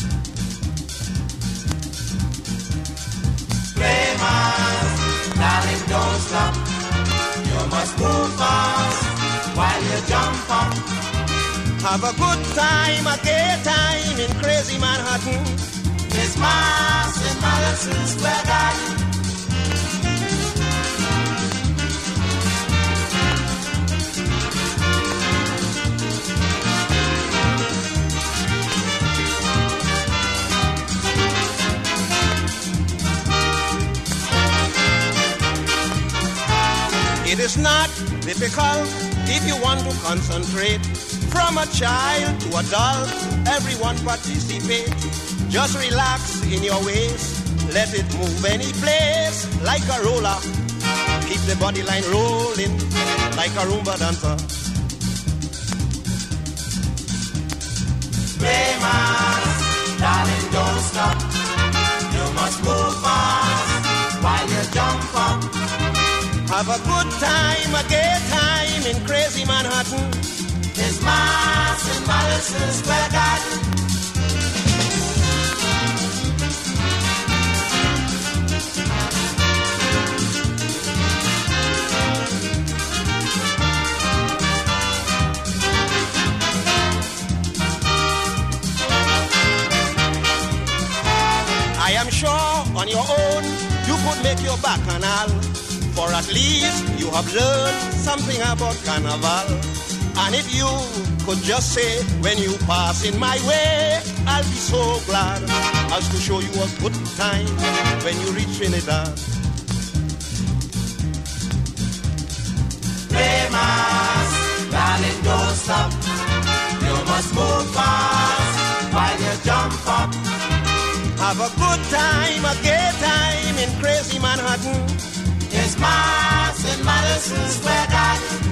Play mass, darling, don't stop. You must move fast while you jump up. Have a good time, a gay time in crazy Manhattan. It's mass in Madison Square Garden. It is not not difficult if you want to concentrate. From a child to adult, everyone participate. Just relax in your waist, let it move any place like a roller. Keep the body line rolling like a Roomba dancer. Famous, darling, don't stop. You must move fast while you jump up. Have a good time, a gay time in crazy Manhattan. There's mass in Madison Square Garden. I am sure on your own you could make your bacchanal. For at least you have learned something about carnival. And if you could just say when you pass in my way, I'll be so glad as to show you a good time when you reach Trinidad. Famous, darling, don't stop. You must move fast while you jump up. Have a good time, a gay time in crazy Manhattan. There's mass in Madison Square Garden.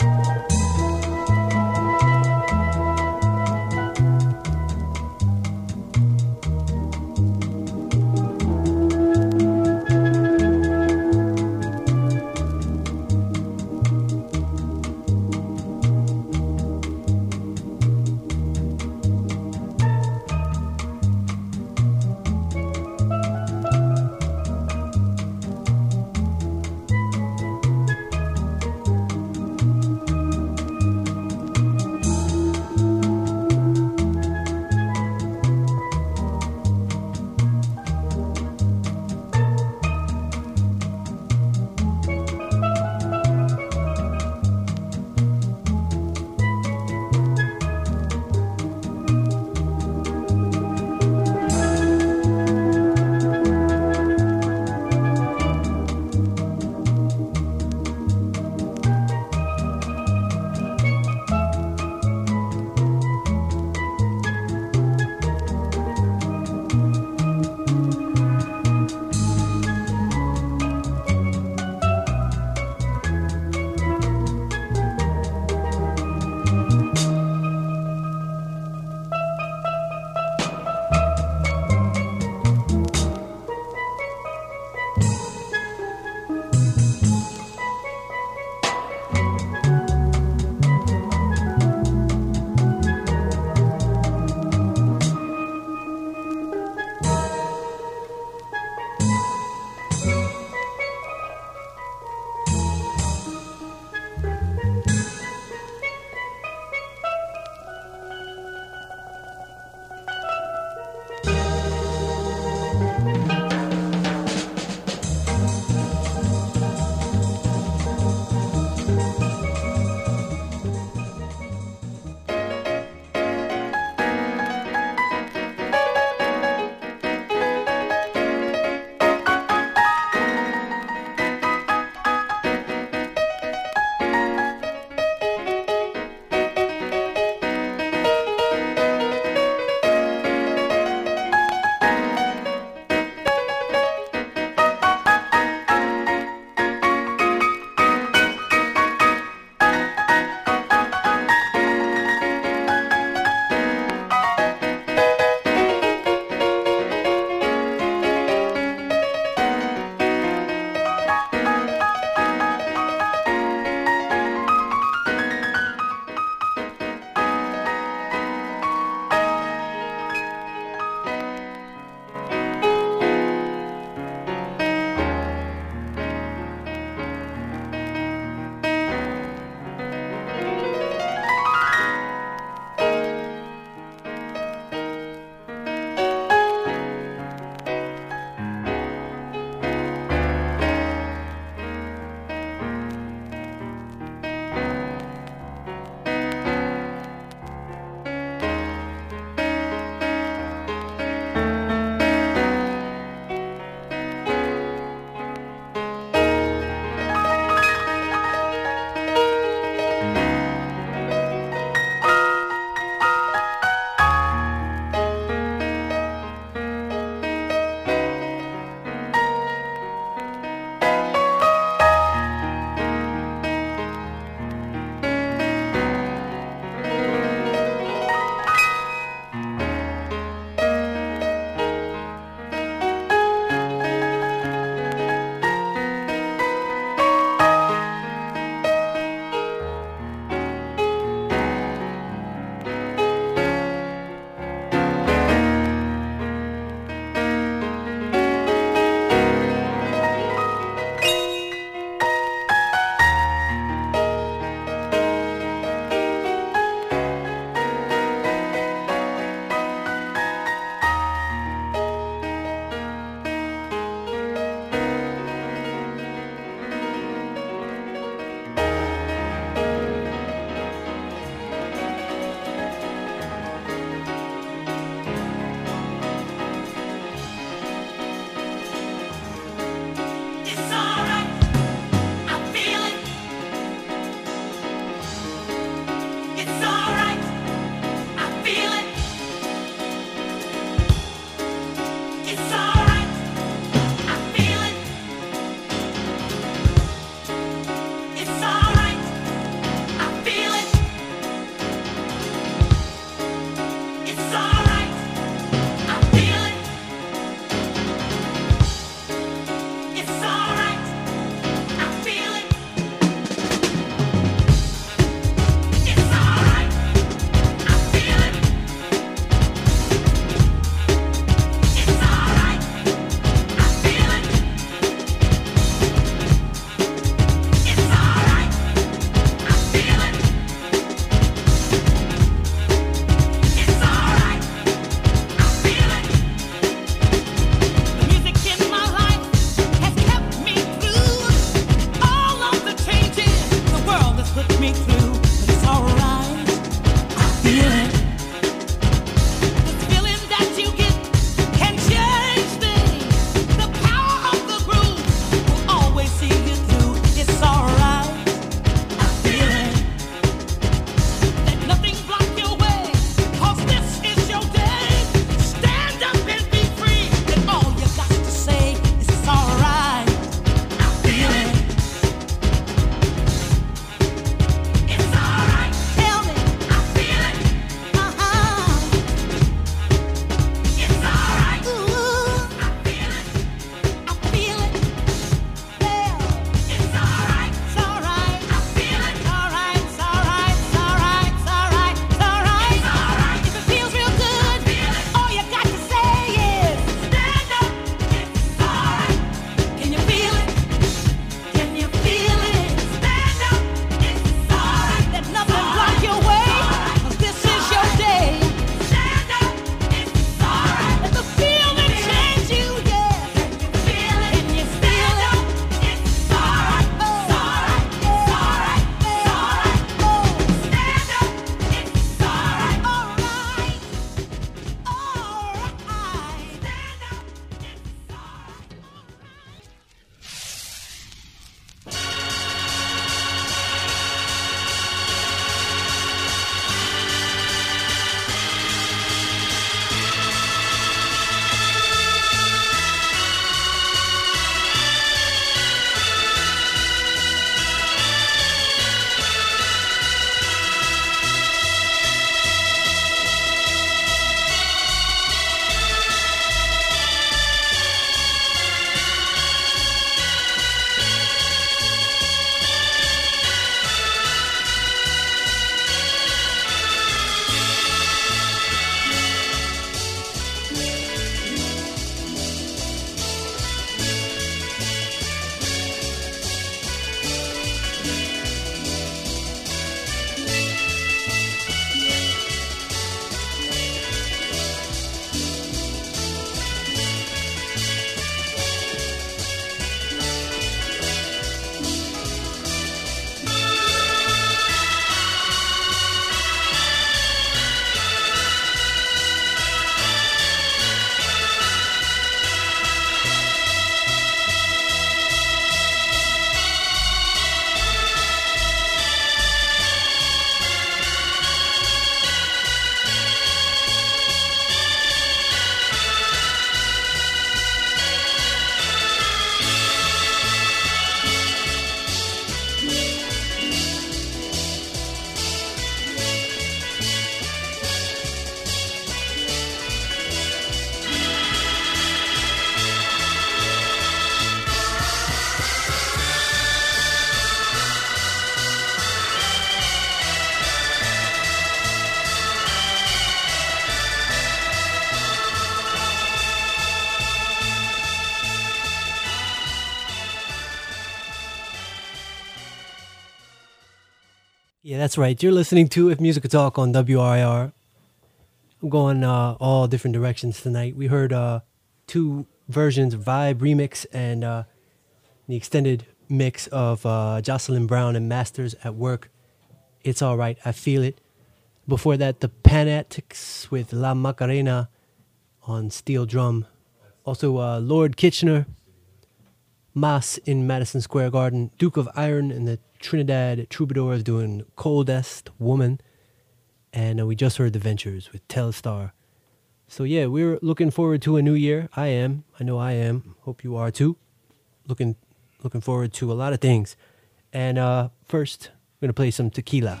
Yeah, that's right. You're listening to If Music Could Talk on W R I R. I'm going uh, all different directions tonight. We heard uh, two versions, Vibe Remix and uh, the extended mix of uh, Jocelyn Brown and Masters at Work. It's All Right, I Feel It. Before that, the Panatics with La Macarena on steel drum. Also, uh, Lord Kitchener, Mas in Madison Square Garden, Duke of Iron and the Trinidad Troubadours doing Coldest Woman. And uh, we just heard The Ventures with Telstar. So yeah, we're looking forward to a new year. I am. I know I am. Hope you are too. Looking looking forward to a lot of things. And uh, first, we're going to play some tequila.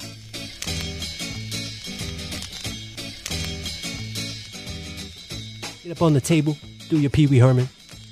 Get up on the table. Do your Pee Wee Herman.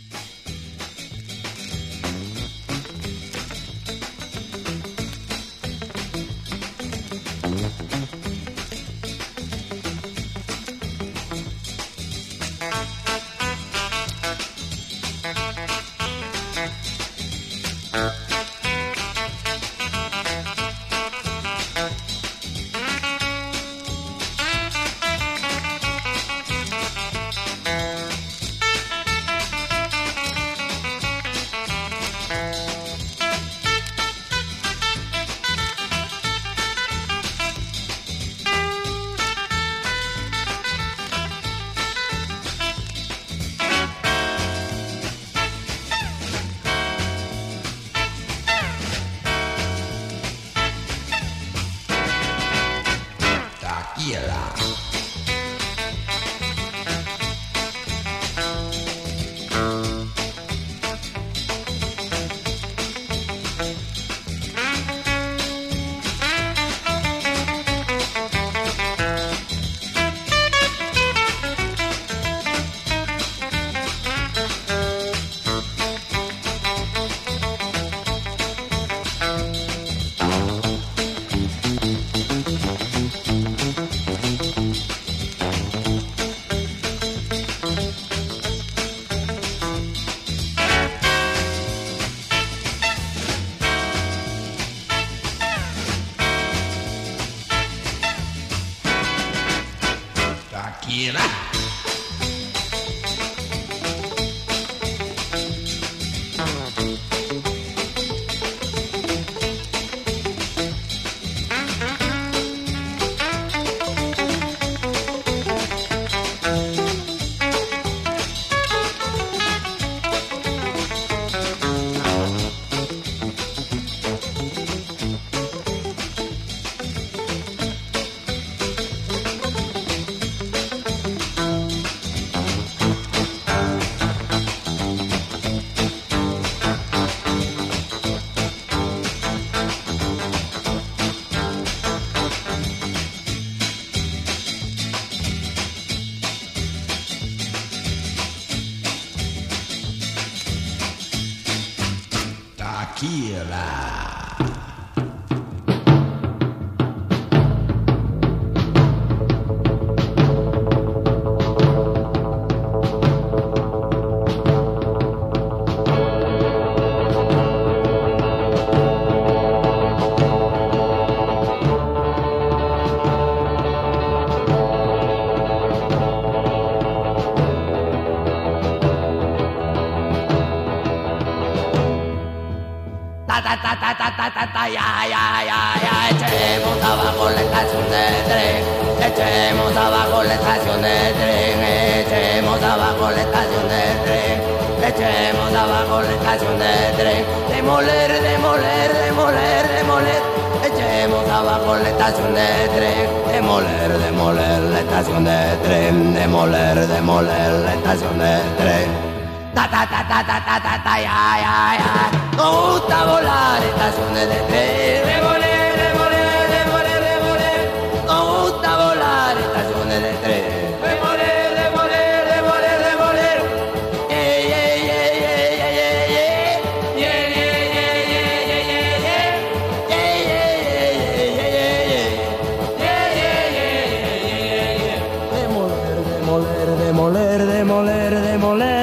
Ya, ya, ya, ya, echemos abajo la estación de tren, echemos abajo la estación de tren, echemos abajo la estación de tren, echemos abajo la estación de tren, demoler, demoler, demoler, demoler, echemos abajo la estación de tren, demoler, demoler la estación de tren, demoler, demoler la estación de tren. Ta ta ta ta ta ta ta ta ya ya ya. Nos gusta volar estaciones de tren. Demoler, demoler, demoler, demoler. Nos gusta volar estaciones de tren. Demoler, demoler, demoler, demoler. Yeah yeah yeah yeah yeah yeah yeah. Yeah yeah yeah yeah yeah yeah yeah. Yeah yeah yeah yeah yeah yeah. Yeah yeah yeah yeah yeah yeah. Demoler, demoler, demoler, demoler, demoler.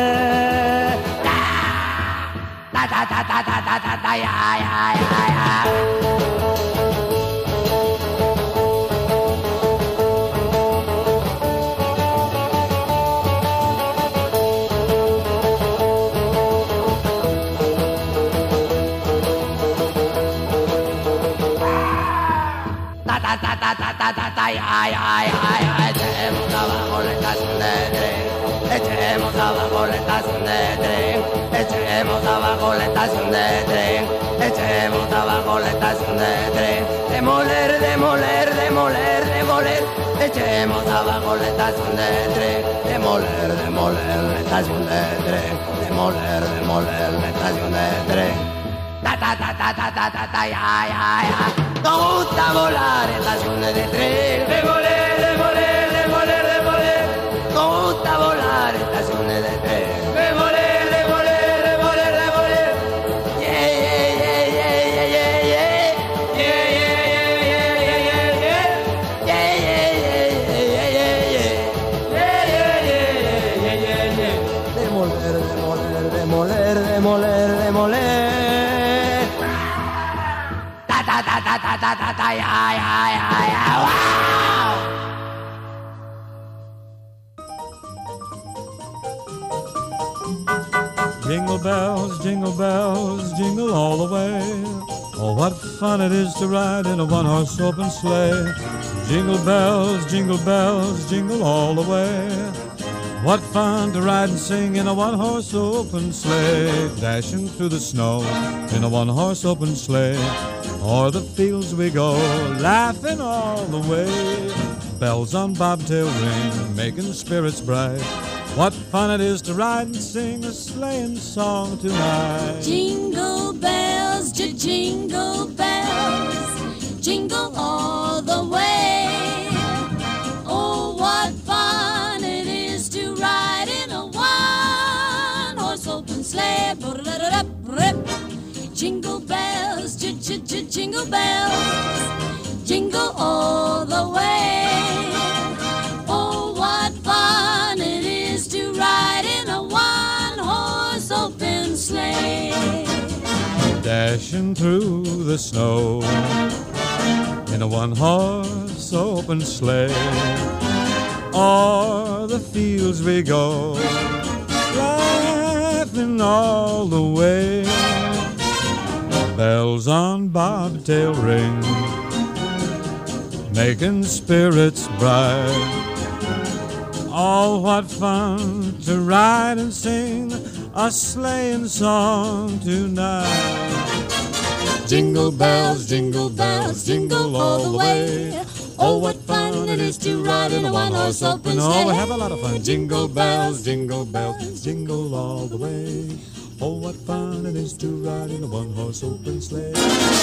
Ta ta ta ta ta ta ta ya ya ya ya. ay, ay, ay, ay, ay, echemos abajo la estación de tren, echemos abajo la estación de tren, echemos abajo la estación de tren, echemos abajo la estación de tren, demoler, demoler, demoler, demoler, echemos abajo la estación de tren, demoler, demoler la estación de tren, demoler, demoler la estación de tren. Ta ta ta ta ta ta ta ta ya ya ya. Nos gusta volar estaciones de tren. Demoler, demoler, demoler, demoler. Nos gusta volar estaciones de tren. Demoler, demoler, demoler, demoler. Yeah yeah yeah yeah yeah yeah yeah. Yeah yeah yeah yeah yeah yeah. Yeah yeah yeah yeah yeah yeah. Yeah yeah yeah yeah yeah yeah. Demoler, demoler, demoler, demoler, demoler. Ta ta ta ta ta ta ta ya ya ya ya wow. Jingle bells, jingle bells, jingle all the way. Oh, what fun it is to ride in a one-horse open sleigh. Jingle bells, jingle bells, jingle all the way. What fun to ride and sing in a one-horse open sleigh. Dashing through the snow in a one-horse open sleigh. O'er the fields we go, laughing all the way. Bells on bobtail ring, making spirits bright. What fun it is to ride and sing a sleighing song tonight. Jingle bells, jingle bells, jingle all the way. Oh, what fun it is to ride in a one-horse open sleigh. Jingle bells, jingle bells, jingle all the way. Oh, what fun it is to ride in a one-horse open sleigh. Dashing through the snow in a one-horse open sleigh. O'er the fields we go, laughing all the way. Bells on bobtail ring, making spirits bright. Oh, what fun to ride and sing a sleighing song tonight. Jingle bells, jingle bells, jingle all the way. Oh, what fun it is to ride in a one-horse open sleigh. Oh, we have a lot of fun. Jingle bells, jingle bells, jingle all the way. Oh, what fun it is to ride in a one-horse open sleigh.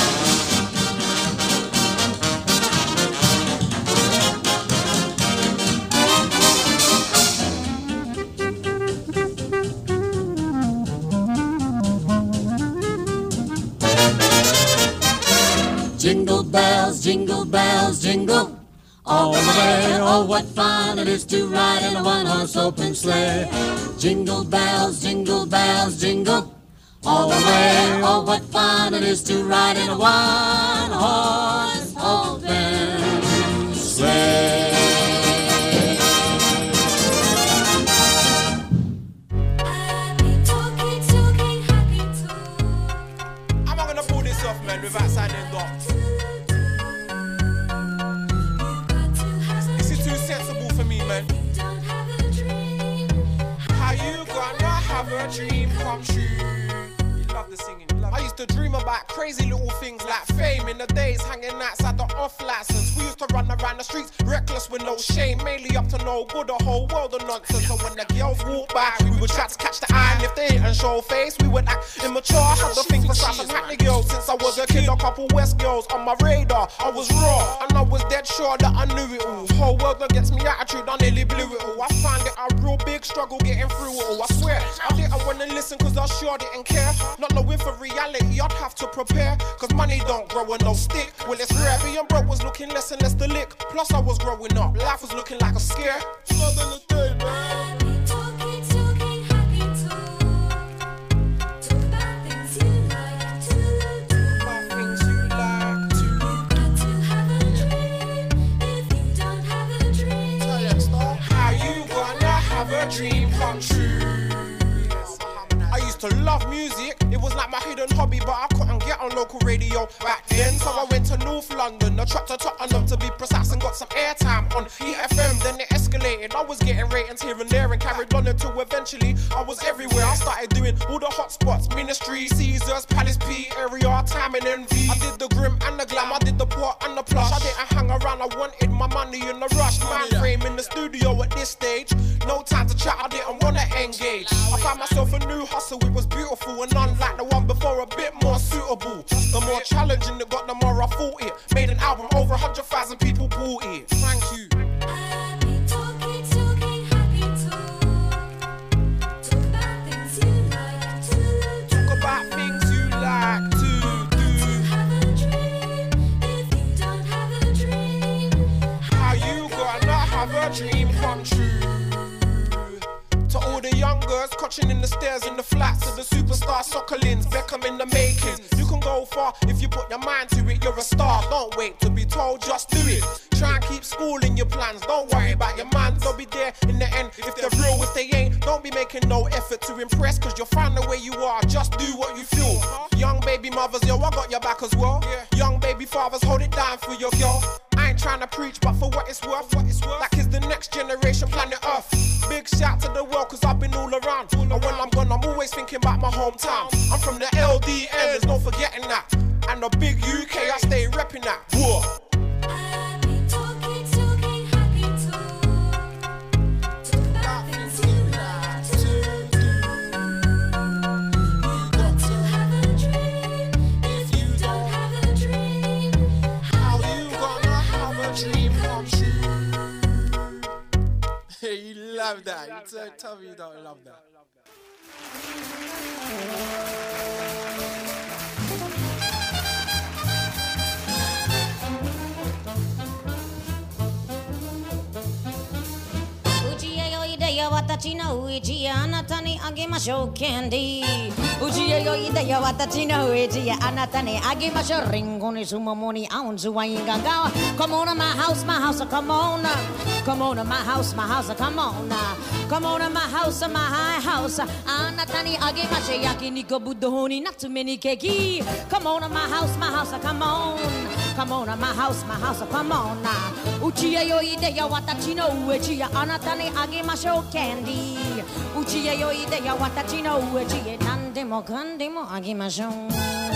Jingle bells, jingle bells, jingle all the way. Oh, what fun it is to ride in a one-horse open sleigh. Jingle bells, jingle bells, jingle all the way. Oh, what fun it is to ride in a one-horse open sleigh. I'm not gonna pull this off, man, without signing off. This is too sensible for me, man. How you gonna have a dream come true? You love the singing. You love I used to dream about crazy little things like fame in the days, hanging outside the off license. We used to run around the streets reckless with no shame, mainly up to no good, the whole world of nonsense. So when the girls walk by, we would try to catch the eye, and if they didn't show face, we would act immature. I had to think for such a hackney girl since I was a kid. A couple West girls on my radar. I was raw, and I was dead sure that I knew it all. Whole world against me attitude, I nearly blew it all. I found it a real big struggle getting through it all. I swear, I didn't wanna listen cause I sure didn't care. Not knowing for reality, I'd have to prepare. Cause money don't grow on no stick. Well, it's rare. Being broke was looking less and less the lick. Plus, I was growing up. Life was looking like a scare. Another day, man. Dream come true. I used to love music, it was like my hidden hobby, but I couldn't get get on local radio back then. So I went to North London, I trucked to Tottenham to be precise, and got some airtime on E F M. Then it escalated, I was getting ratings here and there, and carried on until eventually I was everywhere. I started doing all the hot spots, Ministry, Caesars, Palace P, Area, Time and Envy. I did the grim and the glam, I did the pot and the plush. I didn't hang around, I wanted my money in the rush. Man frame in the studio at this stage, no time to chat, I didn't wanna engage. I found myself a new hustle, it was beautiful and unlike the one before, a bit more suitable. The more challenging it got, the more I fought it. Made an album, over a hundred thousand people bought it. Thank you. Talk about things you like to do. How you gonna have a dream come true? To all the young girls coaching in the stairs in the flats, to the superstar Soccerlins, Beckham in the makings. You can go far if you put your mind to it, you're a star. Don't wait to be told, just do it. Try and keep school in your plans, don't worry about your man. They'll be there in the end if they're real, if they ain't. Don't be making no effort to impress, cause you'll find the way you are, just do what you feel. Young baby mothers, yo, I got your back as well. Young baby fathers, hold it down for your girl. I ain't trying to preach, but for what it's worth, what it's worth. Like it's the next generation, planet Earth. Big shout to the world, cause I've been all around. And when I'm gone, I'm always thinking about my hometown. I'm from the L D N, there's no forgetting that. And the big U K, I stay repping that. Whoa. You love that. You tell, tell me you don't love that. Uchiye yo ideya watachi no uchi anata ni agemashou candy. Uchiye yo ideya watachi no uchi anata ni agemashou ringo ni sumomo ni aunzu wa ingagawa. Come on to my house, my house, come on. Come on to my house, my house, come on. Come on to my house, my high house. Anata ni agemashou yakiniku budoni not too many keki. Come on to my house, my house, come on. Come on to my house, my house, come on. Uchiye yo ideya watachi no uchi anata ni agemashou candy. Uchiye yo ideya watachi no uchi nandemo kandemo agemashou.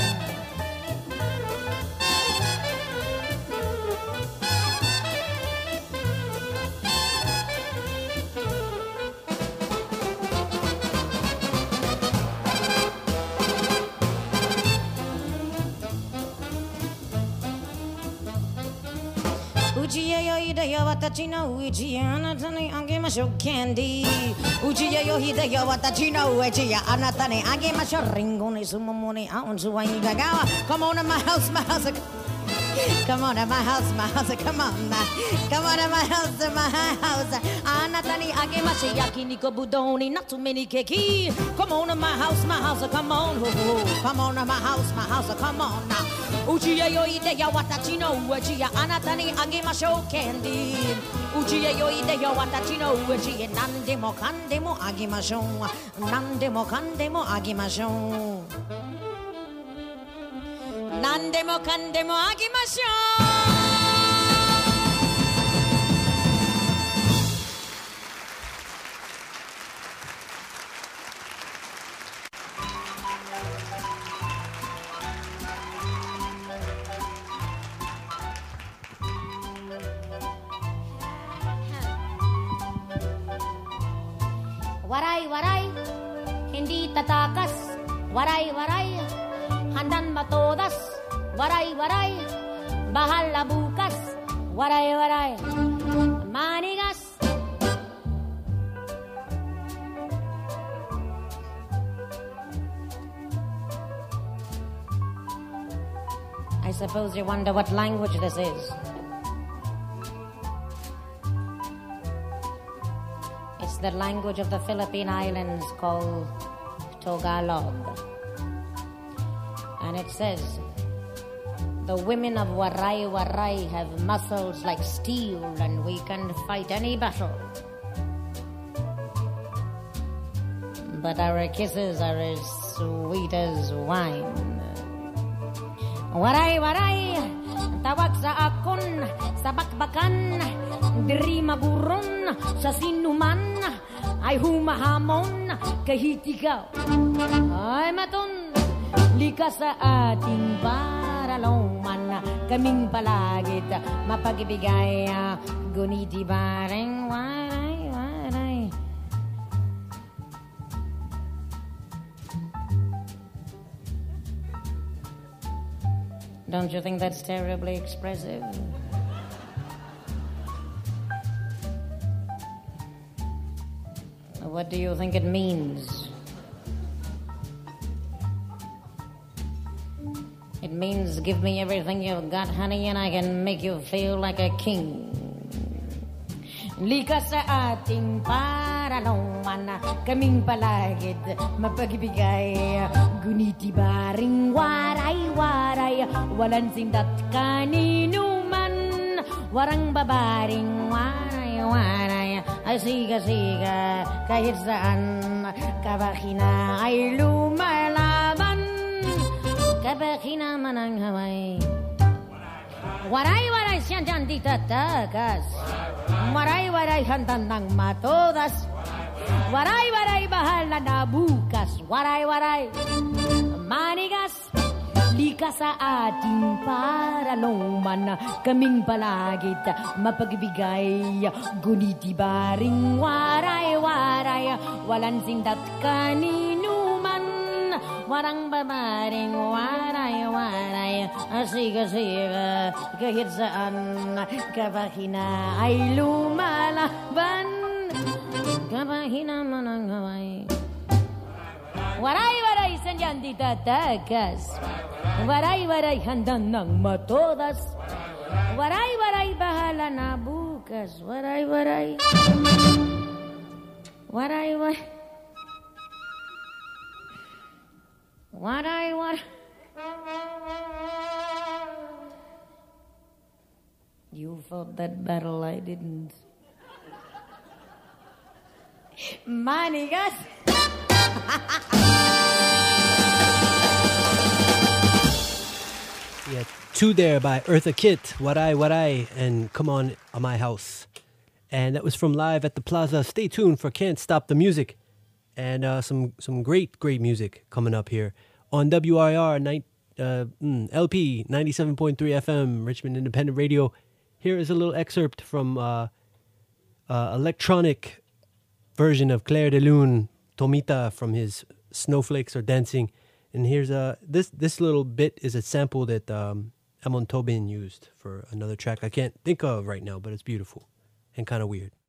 Uchiye yo ideya watachi no uchi anata ni agemashou candy. Uchiye yo ideya watachi no uchi anata ni agemashou ringo ni sumomo ni aunzu wa ingagawa. Come on to my house, my house. Come on to my house, my house, come on. Come on to my house, my house. Anata ni agemashou yakiniku budoni not too many keki. Come on to my house, my house, come on. Come on to my house, my house, come on. Uchiye yo ideya watachi no uchi anata ni agemashou candy. Uchiye yo ideya watachi no uchi nandemo kandemo agemashou. Nandemo kandemo agemashou. Nandemo kandemo agemashou. Waray, waray, hindi tatakas. Waray, waray, handan ba todas? Waray, waray, bahala bukas. Waray, waray, manigas. I suppose you wonder what language this is. It's the language of the Philippine Islands called Tagalog. And it says, the women of Waray Waray have muscles like steel and we can fight any battle. But our kisses are as sweet as wine. Waray, waray, tawag sa akon, sa bakbakan, diri maguron, sa sinuman, ay humahamon, kahit ikaw, ay maton, lika sa ating paraloman, kaming palagit, mapagbigay, guniti bareng, waray, waray. Don't you think that's terribly expressive? What do you think it means? It means give me everything you've got, honey, and I can make you feel like a king. Lika sa ating paraloman, kaming palagid, mapagbigay, guniti baring waray-waray, walang sindat kaninuman, warang babaring waray-waray, ay siga-siga kahit saan, kabakina ay lumalaban, kabakina man ang haway. Waray-waray siyan dyan di tatakas, waray-waray handan ng matodas, waray-waray bahala na bukas, waray-waray manigas, lika sa ating paraloman, kaming palagit, mapagbigay, guniti baring waray-waray, walang sindat kaninuman, warang babaring waray-waray, asiga-siga kahit saan, kabahina ay lumalaban, kabahina man ang haway. Waray-waray sandyan di tatakas, waray-waray handan ng matodas, waray-waray bahala na bukas, waray-waray, waray-waray, waray-waray. You fought that battle, I didn't. Manigas. Yeah, Two There by Eartha Kitt, Waray Waray, and Come On to My House. And that was from Live at the Plaza. Stay tuned for Can't Stop the Music. And uh, some some great, great music coming up here on W I R night, uh, mm, L P ninety-seven point three F M, Richmond Independent Radio. Here is a little excerpt from uh, uh, electronic version of Clair de Lune, Tomita, from his Snowflakes Are Dancing. And here's a this this little bit is a sample that um, Amon Tobin used for another track I can't think of right now, but it's beautiful and kind of weird.